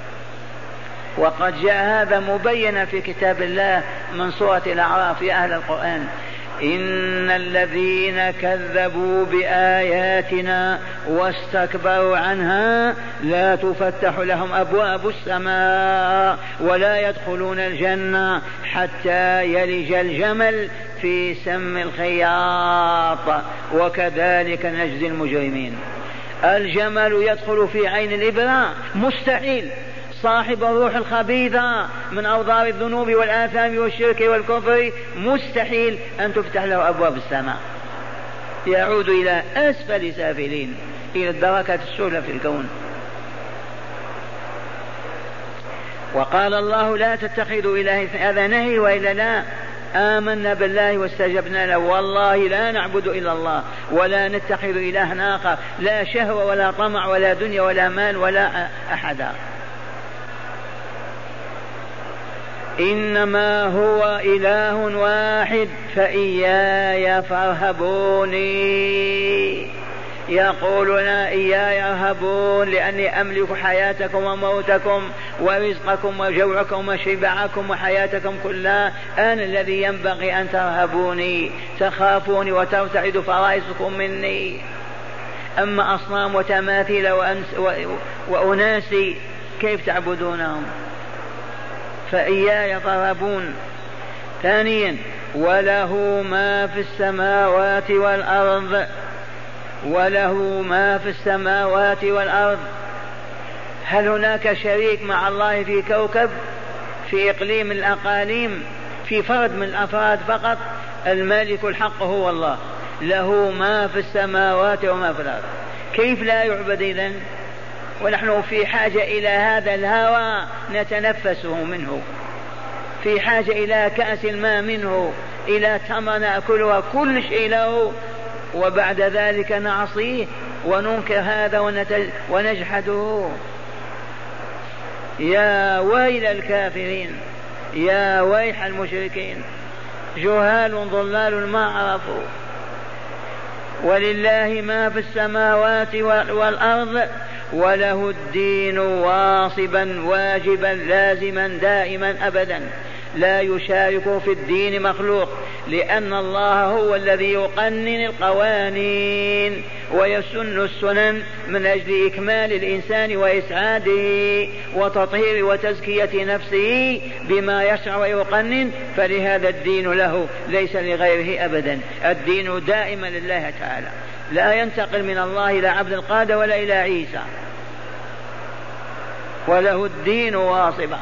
وقد جاء هذا مبينا في كتاب الله من سورة الأعراف يا أهل القرآن: إن الذين كذبوا بآياتنا واستكبروا عنها لا تفتح لهم أبواب السماء ولا يدخلون الجنة حتى يلج الجمل في سم الخياط وكذلك نجزي المجرمين. الجمل يدخل في عين الإبرة؟ مستحيل. صاحب الروح الخبيثة من أوضار الذنوب والآثام والشرك والكفر مستحيل أن تفتح له أبواب السماء، يعود إلى أسفل سافلين، إلى الدركات السفلى في الكون. وقال الله: لا تتخذوا إلهين، هذا نهي وإلا لا؟ آمنا بالله واستجبنا له، والله لا نعبد إلا الله ولا نتخذ إلها آخر، لا شهوة ولا طمع ولا دنيا ولا مال ولا أحد، إنما هو إله واحد فإياي فارهبوني. يقولون إياي ارهبون لأني أملك حياتكم وموتكم ورزقكم وجوعكم وشبعكم وحياتكم كلها، أنا الذي ينبغي أن ترهبوني، تخافوني وترتعد فرائسكم مني. أما أصنام وتماثيل وأناس كيف تعبدونهم؟ فإياي ترهبون. ثانيا: وله ما في السماوات والأرض، وله ما في السماوات والأرض. هل هناك شريك مع الله في كوكب، في إقليم من الأقاليم، في فرد من الأفراد فقط؟ المالك الحق هو الله، له ما في السماوات وما في الأرض. كيف لا يعبد إذن؟ ونحن في حاجة إلى هذا الهوى نتنفسه منه. في حاجة إلى كأس الماء منه، إلى تمر نأكلها، كل شيء له، وبعد ذلك نعصيه وننكر هذا ونجحده. يا ويل الكافرين، يا ويح المشركين، جهال ضلال ما عرفوا. ولله ما في السماوات والأرض وله الدين واصبا واجبا لازما دائما أبدا، لا يشارك في الدين مخلوق، لأن الله هو الذي يقنن القوانين ويسن السنن من أجل إكمال الإنسان وإسعاده وتطهير وتزكية نفسه بما يشرع ويقنن. فلهذا الدين له ليس لغيره أبدا، الدين دائما لله تعالى، لا ينتقل من الله إلى عبد القادر ولا إلى عيسى، وله الدين واصبا.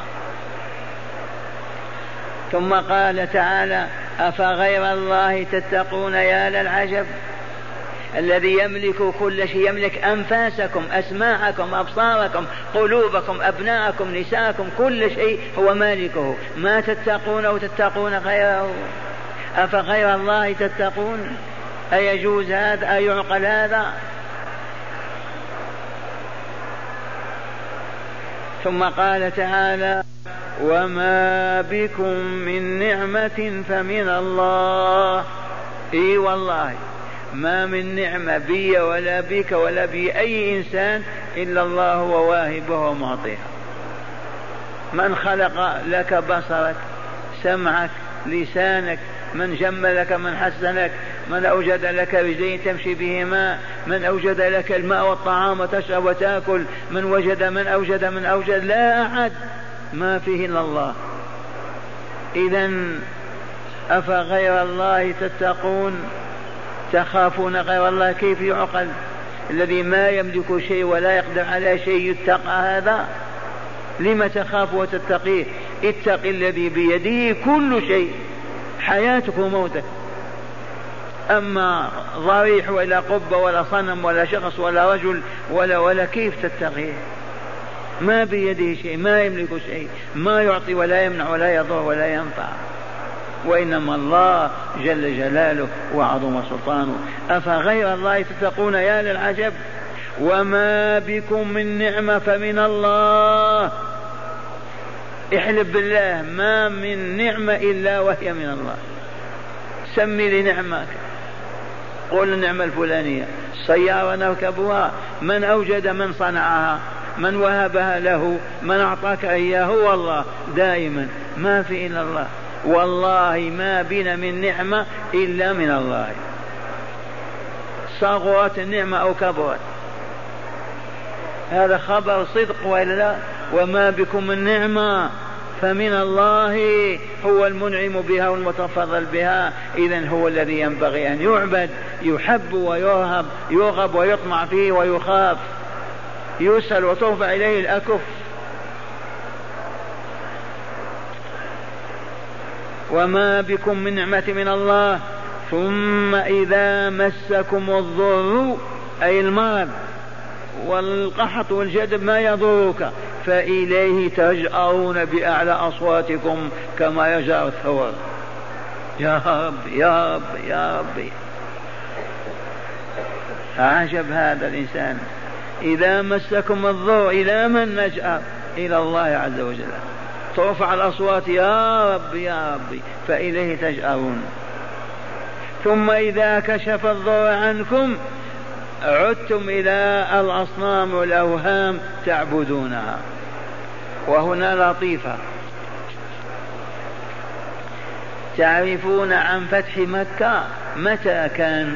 ثم قال تعالى: أفغير الله تتقون يا للعجب، الذي يملك كل شيء، يملك أنفاسكم، أسماعكم، أبصاركم، قلوبكم، أبناءكم، نساءكم، كل شيء هو مالكه، ما تتقون وتتقون غيره؟ أفغير الله تتقون؟ أيجوز هذا؟ أيعقل هذا؟ ثم قال تعالى: وما بكم من نعمة فمن الله. اي والله ما من نعمة بي ولا بك ولا بأي إنسان إلا الله هو واهبه ومعطيها. من خلق لك بصرك، سمعك، لسانك، من جملك، من حسنك، من أوجد لك رجلين تمشي بهما، من أوجد لك الماء والطعام وتشرب وتأكل، من وجد من أوجد من أوجد، لا أحد ما فيه إلا الله. إذن أفغير الله تتقون؟ تخافون غير الله؟ كيف يعقل؟ الذي ما يملك شيء ولا يقدر على شيء يتقى هذا؟ لما تخاف وتتقيه؟ اتق الذي بيده كل شيء، حياتك وموتك. أما ضريح ولا قبة ولا صنم ولا شخص ولا رجل ولا ولا كيف تتقيه؟ ما بيده شيء، ما يملك شيء، ما يعطي ولا يمنع ولا يضر ولا ينفع، وإنما الله جل جلاله وعظم سلطانه. أفغير الله تتقون يا للعجب. وما بكم من نعمة فمن الله. احلف بالله ما من نعمة إلا وهي من الله. سمي لي نعمك، قول النعمة الفلانية، سيارة نركبها، من أوجد من صنعها، من وهبها له، من أعطاك إياه هو الله دائما، ما في إلا الله. والله ما بنا من نعمة إلا من الله، صغرت النعمة أو كبرت. هذا خبر صدق وإلا؟ وما بكم من نعمة فمن الله، هو المنعم بها والمتفضل بها. إذن هو الذي ينبغي أن يعبد، يحب ويرهب، يرغب ويطمع فيه ويخاف، يسأل وترفع إليه الأكف. وما بكم من نعمة من الله ثم إذا مسكم الضر، أي المرض والقحط والجدب ما يضرك، فإليه تجأرون بأعلى أصواتكم كما يجأر الثور. يا رب يا رب يا رب. عجب هذا الإنسان. إذا مسكم الضر إلى من نجأر؟ إلى الله عز وجل. ترفع الأصوات يا رب يا رب، فإليه تجأرون. ثم إذا كشف الضر عنكم عدتم إلى الأصنام والأوهام تعبدونها. وهنا لطيفة، تعرفون عن فتح مكة متى كان؟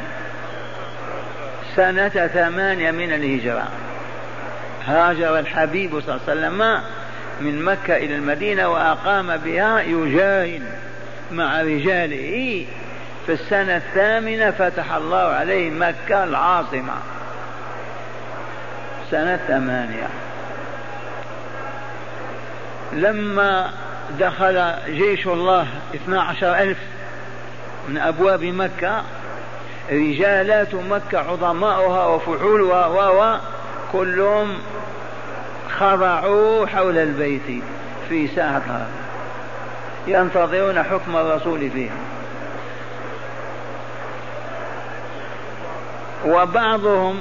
سنة ثمانية من الهجرة. هاجر الحبيب صلى الله عليه وسلم من مكة إلى المدينة وأقام بها يجاهد مع رجاله. في السنة الثامنة فتح الله عليه مكة العاصمة، سنة ثمانية. لما دخل جيش الله اثنا عشر ألف من أبواب مكة، رجالات مكة عظماؤها وفحولها و كلهم خضعوا حول البيت في ساعة. ينتظرون حكم الرسول فيهم. وبعضهم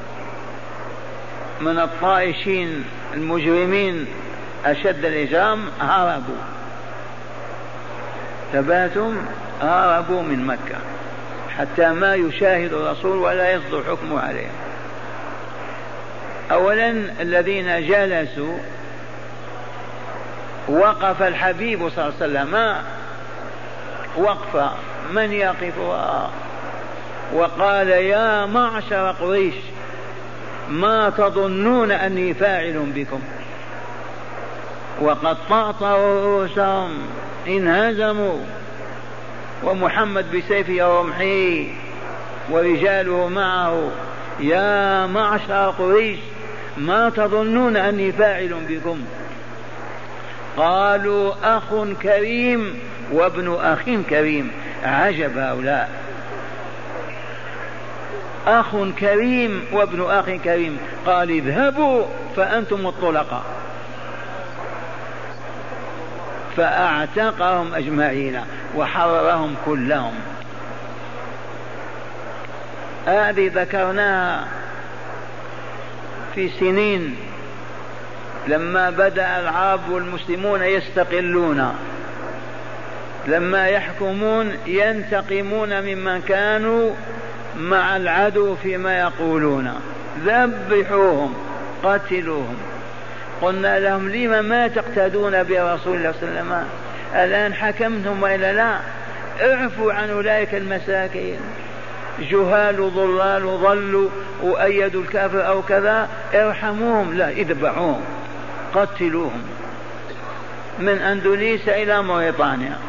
من الطائشين المجرمين أشد الإجرام هربوا، ثباتهم هربوا من مكة حتى ما يشاهد الرسول ولا يصدر حكمه عليهم. أولا الذين جلسوا وقف الحبيب صلى الله عليه وسلم وقف من يقف وقال يا معشر قريش ما تظنون أني فاعل بكم؟ وقد طأطأوا رؤوسهم انهزموا، ومحمد بسيفه ورمحه ورجاله معه. يا معشر قريش ما تظنون أني فاعل بكم؟ قالوا أخ كريم وابن أخ كريم. عجب هؤلاء، أخ كريم وابن أخ كريم. قال اذهبوا فأنتم الطلقاء، فأعتقهم أجمعين وحررهم كلهم. هذه ذكرناها في سنين لما بدأ العرب والمسلمون يستقلون، لما يحكمون ينتقمون ممن كانوا مع العدو فيما يقولون، ذبحوهم قتلوهم. قلنا لهم لما ما تقتدون برسول الله صلى الله عليه وسلم؟ الآن حكمتم وإلا لا؟ اعفوا عن أولئك المساكين، جهال ضلال ضلوا وأيدوا الكافر أو كذا، ارحموهم. لا، اذبحوهم قتلوهم من أندونيسيا إلى موريطانيا.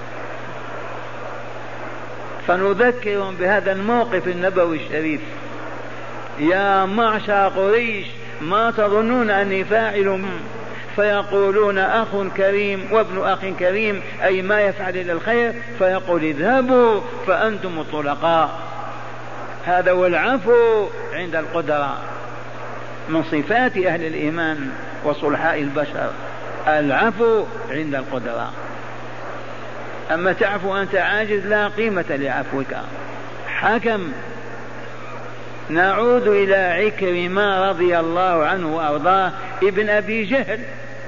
فنذكرهم بهذا الموقف النبوي الشريف. يا معشر قريش ما تظنون أني فاعل؟ فيقولون أخ كريم وابن أخ كريم، أي ما يفعل إلى الخير. فيقول اذهبوا فأنتم الطلقاء. هذا هو العفو عند القدرة، من صفات أهل الإيمان وصلحاء البشر، العفو عند القدرة. أما تعفو أنت عاجز لا قيمة لعفوك. حكم. نعود إلى عكرمة رضي الله عنه وأرضاه، ابن أبي جهل،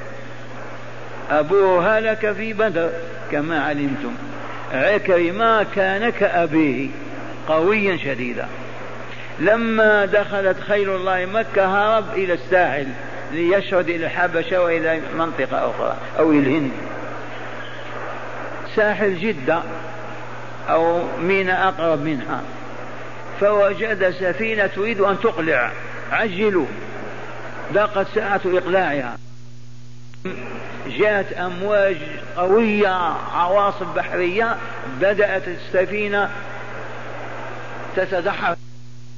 أبوه هلك في بدر كما علمتم. عكرمة كان كأبيه قويا شديدا. لما دخلت خيل الله مكة هرب إلى الساحل ليشرد إلى الحبشة وإلى منطقة أخرى أو إلى الهند، ساحل جدة أو ميناء أقرب منها. فوجد سفينة تريد أن تقلع، عجلوا، ضاقت ساعة إقلاعها. جاءت أمواج قوية، عواصف بحرية، بدأت السفينة تتدحر